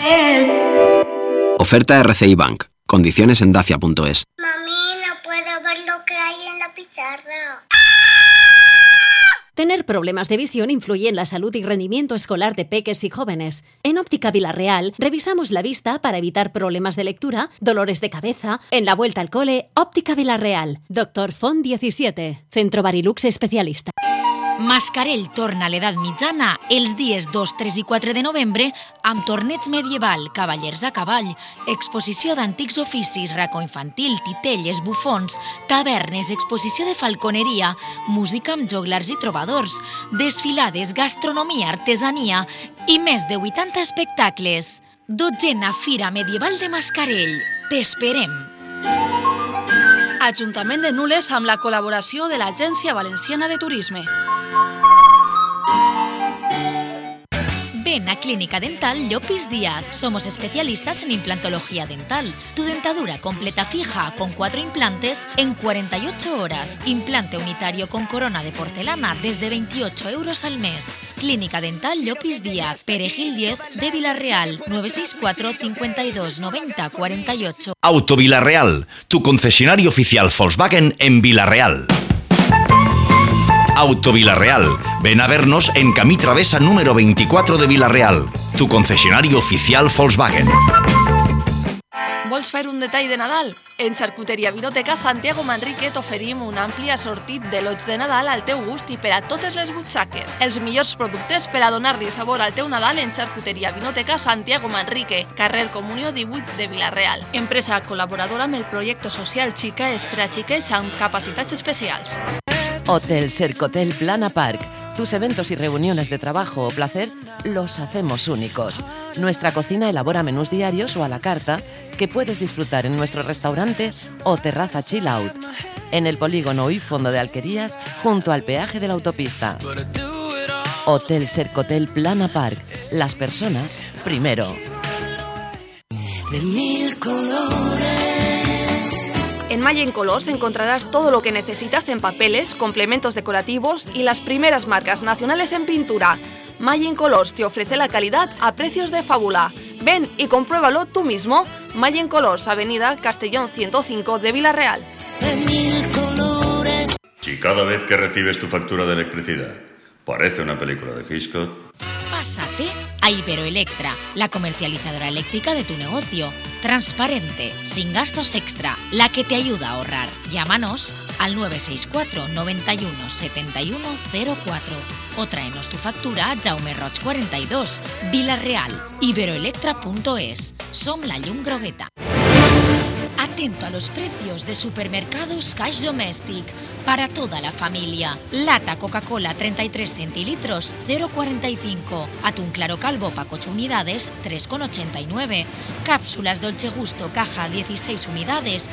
Oferta RCI Bank. Condiciones en dacia.es. Mami, no puedo ver lo que hay en la pizarra. Tener problemas de visión influye en la salud y rendimiento escolar de peques y jóvenes. En Óptica Vila-real revisamos la vista para evitar problemas de lectura, dolores de cabeza. En la vuelta al cole, Óptica Vila-real. Dr. Font 17. Centro Barilux especialista. Mascarell torna a l'edat mitjana els dies 2, 3 i 4 de novembre amb torneig medieval, cavallers a cavall, exposició d'antics oficis, racó infantil, titelles, bufons, tavernes, exposició de falconeria, música amb joglars i trobadors, desfilades, gastronomia, artesania i més de 80 espectacles. 12a Fira Medieval de Mascarell. T'esperem! Ajuntament de Nules amb la col·laboració de l'Agència Valenciana de Turisme. Ven a Clínica Dental Llopis Díaz. Somos especialistas en implantología dental. Tu dentadura completa fija con 4 implantes en 48 horas. Implante unitario con corona de porcelana desde 28 euros al mes. Clínica Dental Llopis Díaz, Perejil 10 de Vila-real, 964 52 90 48. Auto Vila-real, tu concesionario oficial Volkswagen en Vila-real. Auto Vila-real. Ven a vernos en Camí Travesa número 24 de Vila-real, tu concesionario oficial Volkswagen. Vols fer un detall de Nadal? En Xarcuteria Vinoteca Santiago Manrique t'oferim un ampli assortit de lots de Nadal al teu gust i per a totes les butxaques. Els millors productes per a donar-li sabor al teu Nadal en Xarcuteria Vinoteca Santiago Manrique, carrer Comunió 18 de Vila-real. Empresa col·laboradora amb el projecte social Xica és per a xiquets amb capacitats especials. Hotel Sercotel Plana Park. Tus eventos y reuniones de trabajo o placer los hacemos únicos. Nuestra cocina elabora menús diarios o a la carta que puedes disfrutar en nuestro restaurante o terraza chill out. En el polígono y fondo de Alquerías, junto al peaje de la autopista. Hotel Sercotel Plana Park. Las personas primero. De 1000 colores. En Malla en Colors encontrarás todo lo que necesitas en papeles, complementos decorativos y las primeras marcas nacionales en pintura. Malla en Colors te ofrece la calidad a precios de fábula. Ven y compruébalo tú mismo. Malla en Colors, Avenida Castellón 105 de Vila-real. De 1000 colores. Si cada vez que recibes tu factura de electricidad parece una película de Hitchcock, Pásate a Iberoelectra, la comercializadora eléctrica de tu negocio. Transparente, sin gastos extra, la que te ayuda a ahorrar. Llámanos al 964 91 71 04 o tráenos tu factura a Jaume Roig 42, Vila-real, iberoelectra.es. Som la llum grogueta. Atento a los precios de Supermercados Cash Domestic para toda la familia. Lata Coca-Cola 33 centilitros 0,45. Atún claro calvo pack 8 unidades 3,89. Cápsulas Dolce Gusto caja 16 unidades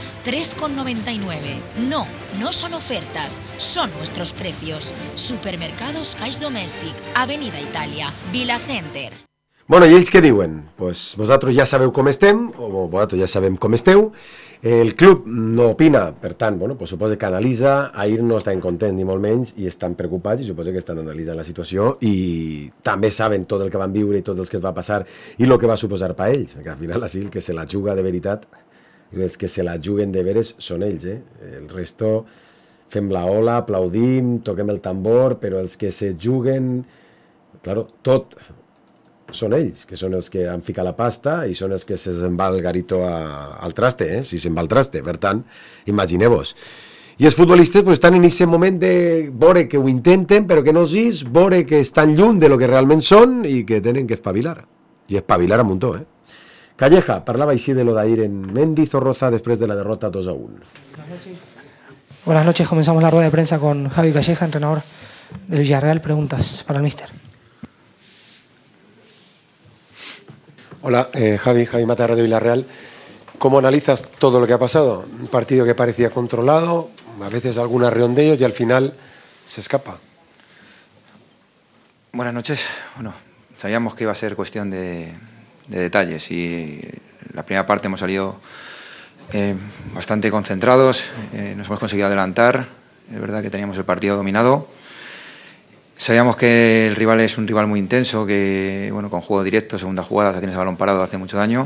3,99. No son ofertas, son nuestros precios. Supermercados Cash Domestic, Avenida Italia, Vila Center. Bueno, i ells què diuen? Pues vosaltres ja sabeu com estem, o vosaltres ja sabem com esteu. El club no opina, per tant, bueno, pues suposa que analitza. Ahir no estan contents ni molt menys i estan preocupats i suposa que estan analitzant la situació i també saben tot el que van viure i tot el que es va passar i el que va suposar per ells, perquè al final així el que se la juga de veritat, els que se la juguen de veres són ells, El resto fem la ola, aplaudim, toquem el tambor, però els que se juguen, claro, tot són ells, que són els que han ficat la pasta i són els que se'n va el garito al traste, si se'n va al traste. Per tant, imagineu-vos. I els futbolistes pues, estan en aquest moment de veure que ho intenten, però que no és, veure que estan lluny de lo que realment són i que tenen que espavilar. I espavilar a muntó, Calleja parlava així de lo d'ahir en Mendizorroza després de la derrota 2-1. Buenas noches, comenzamos la rueda de prensa con Javi Calleja, entrenador del Villarreal. Preguntas para el míster. Hola, Javi Mata, Radio Villarreal. ¿Cómo analizas todo lo que ha pasado? Un partido que parecía controlado, a veces alguna redondeos y al final se escapa. Buenas noches. Bueno, sabíamos que iba a ser cuestión de detalles y la primera parte hemos salido bastante concentrados, nos hemos conseguido adelantar, es verdad que teníamos el partido dominado. Sabíamos que el rival es un rival muy intenso, que bueno, con juego directo, segunda jugada, tienes el balón parado, hace mucho daño.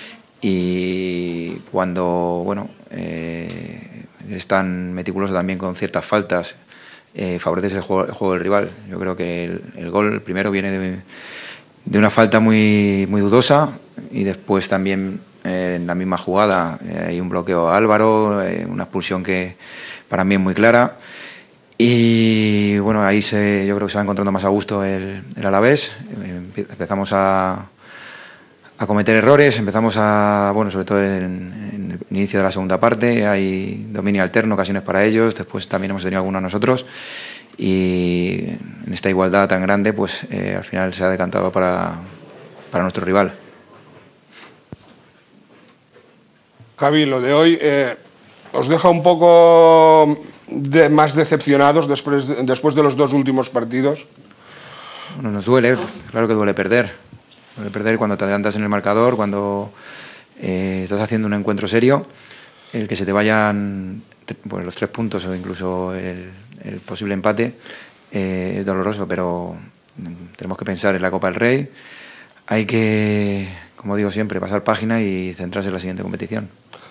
Y cuando bueno, es tan meticuloso también con ciertas faltas, favorece el juego del rival. Yo creo que el gol primero viene de una falta muy dudosa y después también en la misma jugada hay un bloqueo a Álvaro, una expulsión que para mí es muy clara. Y bueno, ahí yo creo que se va encontrando más a gusto el Alavés. Empezamos a cometer errores, empezamos bueno, sobre todo en el inicio de la segunda parte, hay dominio alterno, ocasiones para ellos, después también hemos tenido algunos nosotros y en esta igualdad tan grande, pues al final se ha decantado para nuestro rival. Javi, lo de hoy ¿Os deja un poco más decepcionados después de los 2 últimos partidos? Bueno, nos duele, claro que duele perder. Duele perder cuando te adelantas en el marcador, cuando estás haciendo un encuentro serio. El que se te vayan pues, los 3 puntos o incluso el posible empate es doloroso, pero tenemos que pensar en la Copa del Rey. Hay que, como digo siempre, pasar página y centrarse en la siguiente competición.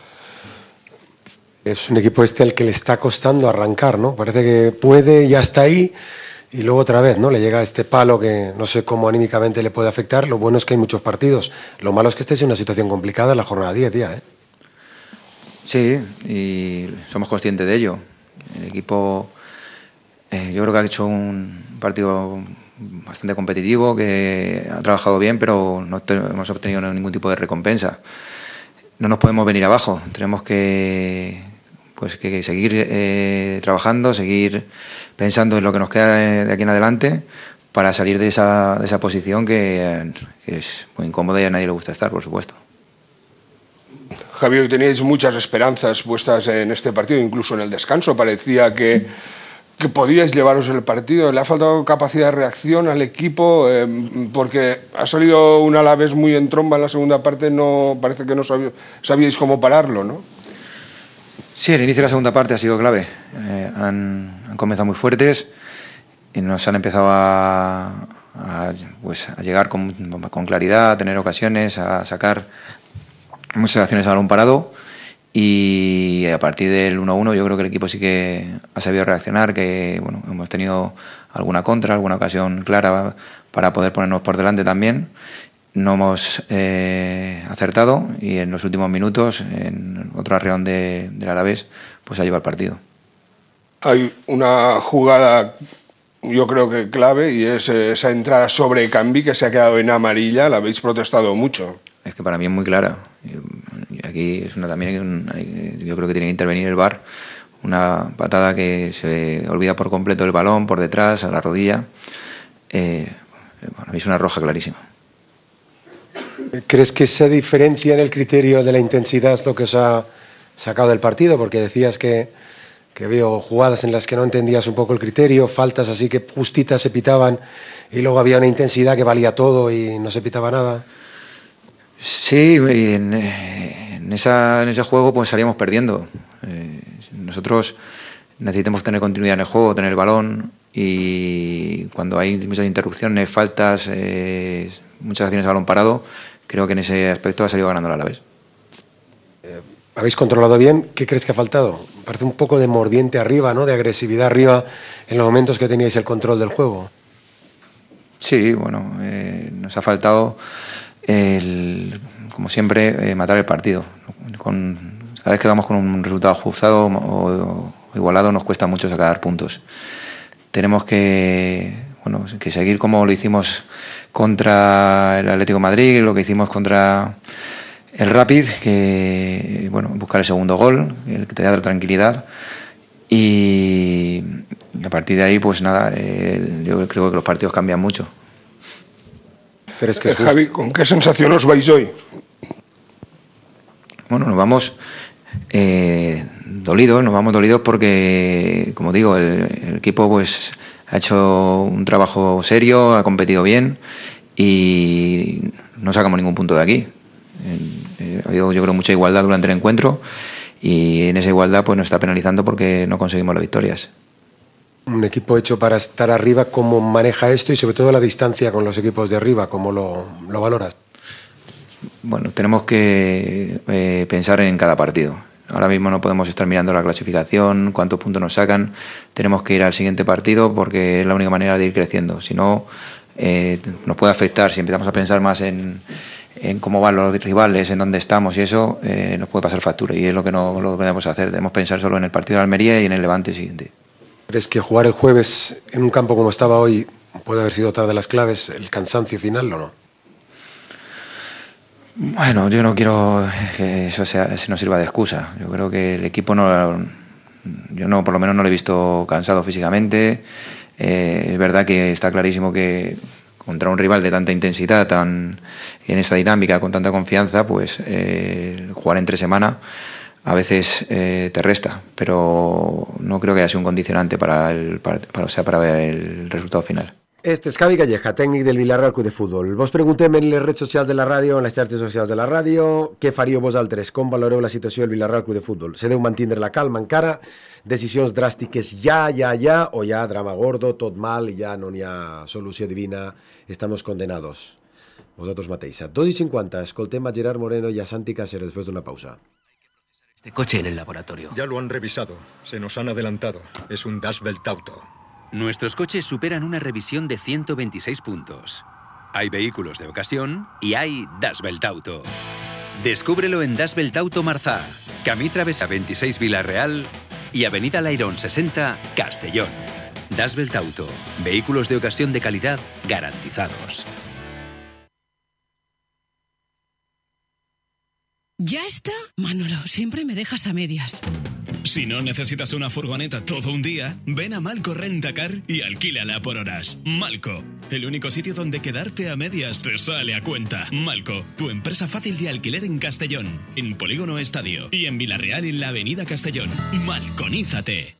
Es un equipo al que le está costando arrancar, ¿no? Parece que puede, ya está ahí, y luego otra vez, ¿no? Le llega este palo que no sé cómo anímicamente le puede afectar. Lo bueno es que hay muchos partidos. Lo malo es que esté en una situación complicada en la jornada 10, ¿eh? Sí, y somos conscientes de ello. El equipo, yo creo que ha hecho un partido bastante competitivo, que ha trabajado bien, pero no hemos obtenido ningún tipo de recompensa. No nos podemos venir abajo, tenemos que seguir trabajando, seguir pensando en lo que nos queda de aquí en adelante para salir de esa posición que es muy incómoda y a nadie le gusta estar, por supuesto. Javi, hoy teníais muchas esperanzas puestas en este partido, incluso en el descanso. Parecía que podíais llevaros el partido. Le ha faltado capacidad de reacción al equipo porque ha salido un Alavés muy en tromba en la segunda parte. No parece que no sabíais cómo pararlo, ¿no? Sí, el inicio de la segunda parte ha sido clave. Han comenzado muy fuertes y nos han empezado a llegar con claridad, a tener ocasiones, a sacar muchas acciones a balón parado, y a partir del 1-1 yo creo que el equipo sí que ha sabido reaccionar, que bueno, hemos tenido alguna contra, alguna ocasión clara para poder ponernos por delante también. No hemos acertado, y en los últimos minutos, en otro arreón del Alavés, pues ha llevado el partido. Hay una jugada, yo creo que clave, y es esa entrada sobre Cambi que se ha quedado en amarilla. La habéis protestado mucho. Es que para mí es muy clara. Y aquí es también yo creo que tiene que intervenir el VAR. Una patada que se olvida por completo el balón, por detrás, a la rodilla. Es una roja clarísima. ¿Crees que esa diferencia en el criterio de la intensidad es lo que os ha sacado del partido? Porque decías que veo jugadas en las que no entendías un poco el criterio, faltas así que justitas se pitaban, y luego había una intensidad que valía todo y no se pitaba nada. Sí, en ese juego pues salíamos perdiendo. Nosotros necesitamos tener continuidad en el juego, tener el balón, y cuando hay muchas interrupciones, faltas, muchas acciones a balón parado, creo que en ese aspecto ha salido ganando el Alavés. ¿Habéis controlado bien? ¿Qué crees que ha faltado? Parece un poco de mordiente arriba, ¿no? De agresividad arriba en los momentos que teníais el control del juego. Sí, bueno, nos ha faltado como siempre, matar el partido. Cada vez que vamos con un resultado ajustado o igualado, nos cuesta mucho sacar puntos. Tenemos que seguir como lo hicimos contra el Atlético de Madrid, lo que hicimos contra el Rapid, que buscar el segundo gol, el que te da la tranquilidad, y a partir de ahí, pues nada, yo creo que los partidos cambian mucho. ¿Crees que Javi, ¿con qué sensación os vais hoy? Bueno, nos vamos dolidos porque, como digo, el equipo pues ha hecho un trabajo serio, ha competido bien y no sacamos ningún punto de aquí. Ha habido, yo creo, mucha igualdad durante el encuentro, y en esa igualdad pues nos está penalizando porque no conseguimos las victorias. Un equipo hecho para estar arriba, ¿cómo maneja esto? Y sobre todo la distancia con los equipos de arriba, ¿cómo lo valoras? Bueno, tenemos que pensar en cada partido. Ahora mismo no podemos estar mirando la clasificación, cuántos puntos nos sacan. Tenemos que ir al siguiente partido porque es la única manera de ir creciendo. Si no, nos puede afectar. Si empezamos a pensar más en cómo van los rivales, en dónde estamos y eso, nos puede pasar factura. Y es lo que no lo podemos hacer. Debemos pensar solo en el partido de Almería y en el Levante siguiente. ¿Crees que jugar el jueves en un campo como estaba hoy puede haber sido otra de las claves, el cansancio final o no? Bueno, yo no quiero que eso se nos sirva de excusa. Yo creo que el equipo por lo menos no lo he visto cansado físicamente. Es verdad que está clarísimo que contra un rival de tanta intensidad, en esta dinámica, con tanta confianza, pues jugar entre semana a veces te resta, pero no creo que haya sido un condicionante para ver el resultado final. Este és Javi Calleja, tècnic del Villarreal Club de Futbol. Vos preguntem en les redes socials de la ràdio, en les xarxes socials de la ràdio, què faríeu vosaltres, com valoreu la situació del Villarreal Club de Futbol? Se deu mantindre la calma encara, decisions dràstiques ja, o ja drama gordo, tot mal i ja no n'hi ha solució divina, estamos condenados. Vosaltres mateixa. 2:50, escoltem a Gerard Moreno y a Santi Cáceres después de una pausa. Este coche en el laboratorio. Ya lo han revisado, se nos han adelantado. Es un Das Welt Auto. Nuestros coches superan una revisión de 126 puntos. Hay vehículos de ocasión y hay Das Welt Auto. Descúbrelo en Das Welt Auto Marzá, Camí Travesa 26 Vila-real y Avenida Lairón 60 Castellón. Das Welt Auto, vehículos de ocasión de calidad garantizados. ¿Ya está? Manolo, siempre me dejas a medias. Si no necesitas una furgoneta todo un día, ven a Malco Rentacar y alquílala por horas. Malco, el único sitio donde quedarte a medias te sale a cuenta. Malco, tu empresa fácil de alquiler en Castellón, en Polígono Estadio y en Vila-real en la Avenida Castellón. Malconízate.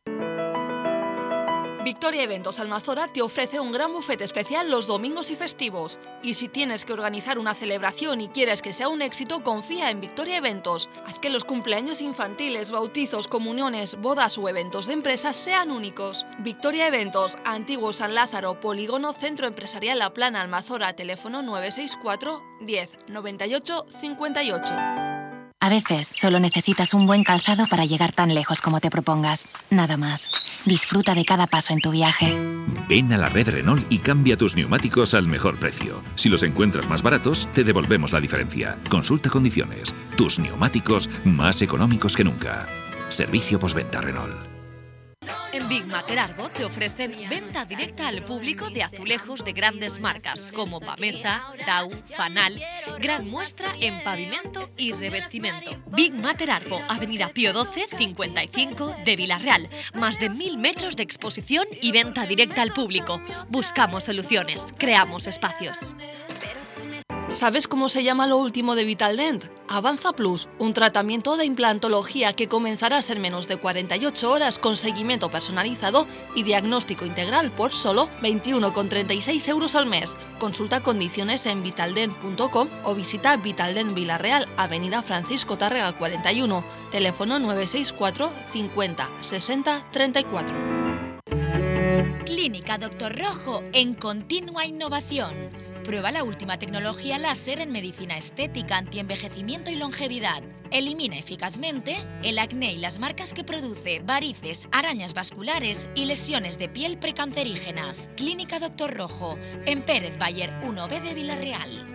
Victoria Eventos Almazora te ofrece un gran buffet especial los domingos y festivos. Y si tienes que organizar una celebración y quieres que sea un éxito, confía en Victoria Eventos. Haz que los cumpleaños infantiles, bautizos, comuniones, bodas o eventos de empresas sean únicos. Victoria Eventos, Antiguo San Lázaro, Polígono Centro Empresarial La Plana, Almazora, teléfono 964 10 98 58. A veces solo necesitas un buen calzado para llegar tan lejos como te propongas. Nada más. Disfruta de cada paso en tu viaje. Ven a la red Renault y cambia tus neumáticos al mejor precio. Si los encuentras más baratos, te devolvemos la diferencia. Consulta condiciones. Tus neumáticos más económicos que nunca. Servicio postventa Renault. En Big Mater Arbo te ofrecen venta directa al público de azulejos de grandes marcas como Pamesa, Dau, Fanal, gran muestra en pavimento y revestimiento. Big Mater Arbo, Avenida Pío XII, 55 de Vila-real. Más de 1000 metros de exposición y venta directa al público. Buscamos soluciones, creamos espacios. ¿Sabes cómo se llama lo último de Vitaldent? Avanza Plus, un tratamiento de implantología que comenzará en menos de 48 horas con seguimiento personalizado y diagnóstico integral por solo 21,36 euros al mes. Consulta condiciones en vitaldent.com o visita Vitaldent Vila-real, Avenida Francisco Tárrega 41, teléfono 964 50 60 34. Clínica Doctor Rojo, en continua innovación. Prueba la última tecnología láser en medicina estética, antienvejecimiento y longevidad. Elimina eficazmente el acné y las marcas que produce, varices, arañas vasculares y lesiones de piel precancerígenas. Clínica Doctor Rojo, en Pérez Bayer 1B de Vila-real.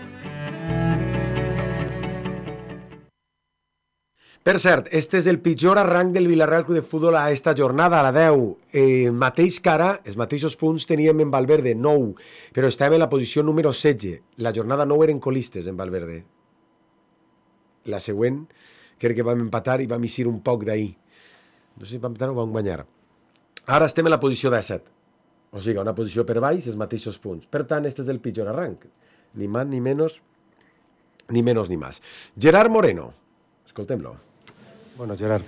Per cert, este és el pitjor arranc del Villarreal Club de Futbol a esta jornada, a la 10. Mateix cara, els mateixos punts teníem en Valverde, 9, però estàvem en la posició número 16. La jornada 9 eren colistes en Valverde. La següent, crec que vam empatar i vam eixir un poc d'ahir. No sé si vam empatar o vam guanyar. Ara estem en la posició 17. O sigui, una posició per baix, els mateixos punts. Per tant, este és el pitjor arranc. Ni más, ni menos, ni menos, ni más. Gerard Moreno. Escoltem-lo. Bueno, Gerard,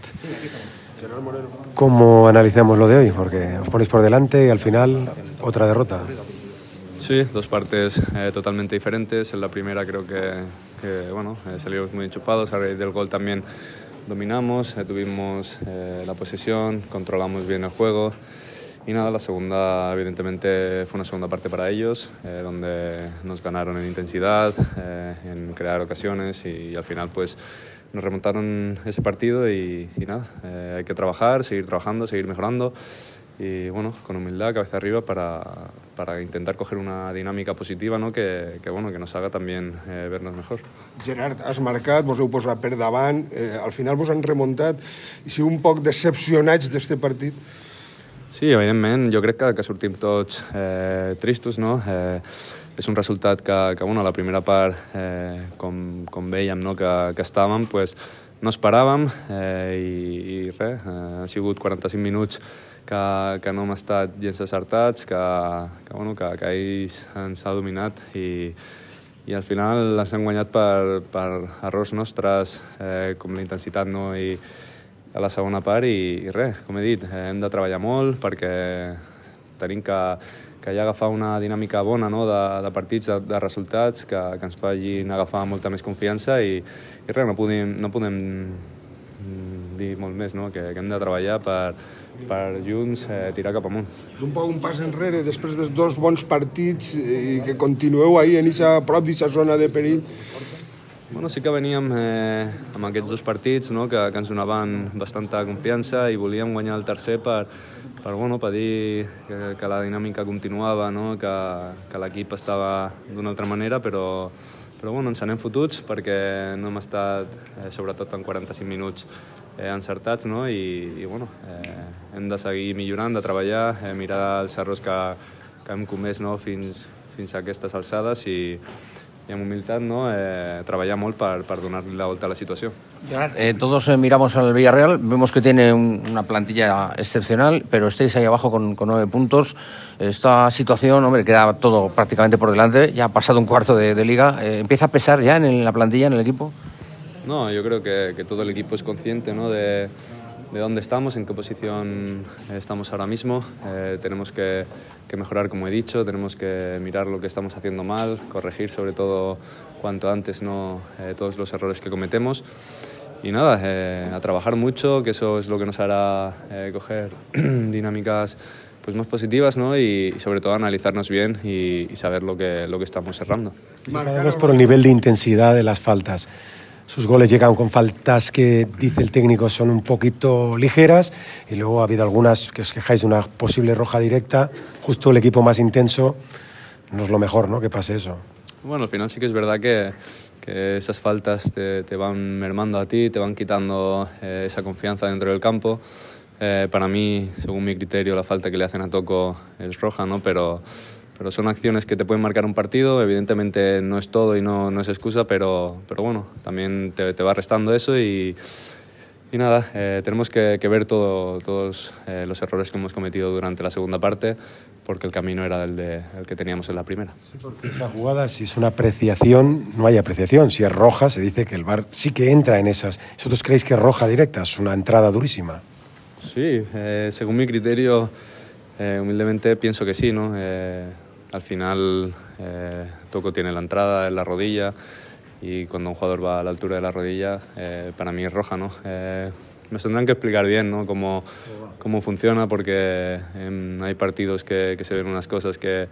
¿cómo analizamos lo de hoy? Porque os ponéis por delante y al final otra derrota. Sí, dos partes totalmente diferentes. En la primera creo que salimos muy enchufados. A raíz del gol también dominamos, tuvimos la posesión, controlamos bien el juego. Y nada, la segunda evidentemente fue una segunda parte para ellos, donde nos ganaron en intensidad, en crear ocasiones y al final pues nos remontaron ese partido y nada, hay que trabajar, seguir trabajando, seguir mejorando y bueno, con humildad, cabeza arriba para intentar coger una dinámica positiva, no? que nos haga también vernos mejor. Gerard, has marcat, vos heu posat per davant, al final vos han remuntat i si un poc decepcionats d'este partit. Sí, evidentment, jo crec que sortim tots tristos, no? És un resultat que bueno, la primera part, com veiem no, que estàvem, pues, no esperàvem i res, han sigut 45 minuts que no hem estat gens acertats, que ells ens ha dominat i al final les hem guanyat per errors nostres, com la intensitat no? a la segona part i res, com he dit, hem de treballar molt perquè tenim que ja agafar una dinàmica bona, no? de partits, de resultats que ens facin agafar molta més confiança i res, no podem dir molt més, no? que hem de treballar per junts tirar cap amunt. És un poc un pas enrere després de 2 bons partits i que continueu ahí prop d'aquesta zona de perill. Bueno, sí que veníem amb aquests 2 partits, no? que ens donaven bastanta confiança i volíem guanyar el tercer per dir que la dinàmica continuava, no? que l'equip estava d'una altra manera, però bueno, ens anem fotuts perquè no hem estat, sobretot en 45 minuts, encertats, no? I bueno, hem de seguir millorant, de treballar, mirar els errors que hem comès, no? fins a aquestes alçades i amb humilitat, ¿no? Treballar molt per donar-li la volta a la situació. Todos miramos al Villarreal, vemos que tiene una plantilla excepcional, pero estáis ahí abajo con 9 puntos. Esta situación, hombre, queda todo prácticamente por delante, ya ha pasado un cuarto de liga. ¿Empieza a pesar ya en la plantilla, en el equipo? No, yo creo que todo el equipo es consciente, ¿no? de dónde estamos, en qué posición estamos ahora mismo. Tenemos que mejorar, como he dicho, tenemos que mirar lo que estamos haciendo mal, corregir sobre todo cuanto antes, ¿no? Todos los errores que cometemos. Y nada, a trabajar mucho, que eso es lo que nos hará coger dinámicas pues más positivas, ¿no? Y sobre todo analizarnos bien y saber lo que estamos errando. Marcados por el nivel de intensidad de las faltas. Sus goles llegan con faltas que, dice el técnico, son un poquito ligeras y luego ha habido algunas que os quejáis de una posible roja directa. Justo el equipo más intenso no es lo mejor, ¿no? Que pase eso. Bueno, al final sí que es verdad que esas faltas te van mermando a ti, te van quitando esa confianza dentro del campo. Para mí, según mi criterio, la falta que le hacen a Toko es roja, ¿no? Pero son acciones que te pueden marcar un partido. Evidentemente no es todo y no es excusa, pero bueno, también te va restando eso y nada, tenemos que ver todos los errores que hemos cometido durante la segunda parte, porque el camino era el que teníamos en la primera. Sí, porque esa jugada, si es una apreciación, no hay apreciación. Si es roja, se dice que el VAR sí que entra en esas. ¿Vosotros creéis que es roja directa? Es una entrada durísima. Sí, según mi criterio, humildemente pienso que sí, ¿no? Al final, Toko tiene la entrada en la rodilla y cuando un jugador va a la altura de la rodilla, para mí es roja, ¿no? Me tendrán que explicar bien, ¿no? cómo funciona, porque hay partidos que se ven unas cosas que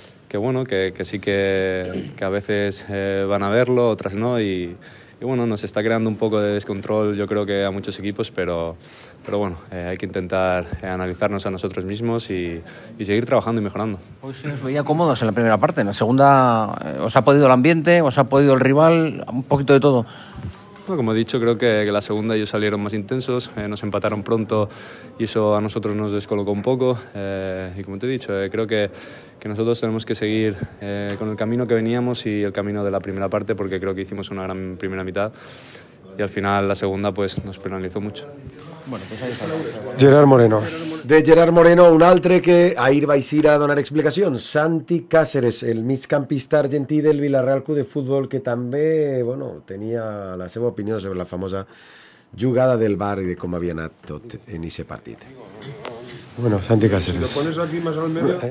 sí que a veces van a verlo, otras no, y bueno, nos está creando un poco de descontrol, yo creo que a muchos equipos, pero bueno, hay que intentar analizarnos a nosotros mismos y seguir trabajando y mejorando. Hoy se os veía cómodos en la primera parte, en la segunda os ha podido el ambiente, os ha podido el rival, un poquito de todo. No, como he dicho, creo que la segunda ellos salieron más intensos, nos empataron pronto y eso a nosotros nos descolocó un poco. Y como te he dicho, creo que nosotros tenemos que seguir con el camino que veníamos y el camino de la primera parte, porque creo que hicimos una gran primera mitad y al final la segunda pues nos penalizó mucho. Bueno, pues ahí está. Gerard Moreno. De Gerard Moreno, un altre que ahir vaig ir a donar explicacions. Santi Cáceres, el migcampista argentí del Villarreal Club de Futbol, que també tenia la seva opinió sobre la famosa jugada del VAR i de com havia anat tot en aquest partit. Bueno, Santi Cáceres. Si lo pones aquí más al medio.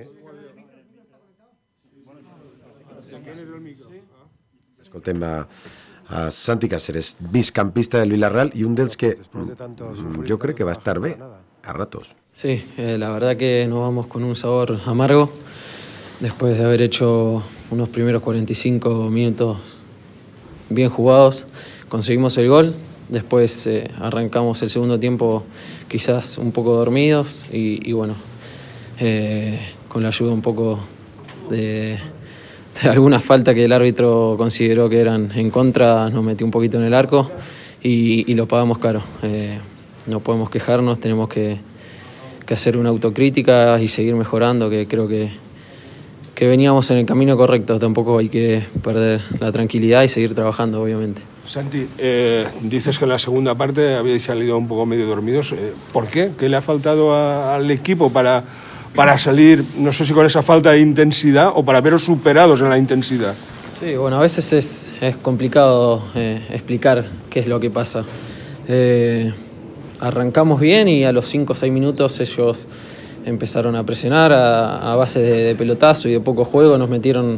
Escoltem a Santi Cáceres, migcampista del Villarreal y un dels que yo creo que va a estar bien a ratos. Sí, la verdad que nos vamos con un sabor amargo después de haber hecho unos primeros 45 minutos bien jugados. Conseguimos el gol, después arrancamos el segundo tiempo quizás un poco dormidos y bueno, con la ayuda un poco de alguna falta que el árbitro consideró que eran en contra, nos metió un poquito en el arco y lo pagamos caro. No podemos quejarnos, tenemos que hacer una autocrítica y seguir mejorando, que creo que veníamos en el camino correcto. Tampoco hay que perder la tranquilidad y seguir trabajando, obviamente. Santi, dices que en la segunda parte habíais salido un poco medio dormidos. ¿Por qué? ¿Qué le ha faltado al equipo para salir, no sé si con esa falta de intensidad o para veros superados en la intensidad? Sí, bueno, a veces es complicado explicar qué es lo que pasa. arrancamos bien y a los 5 o 6 minutos ellos empezaron a presionar a base de pelotazo y de poco juego, nos metieron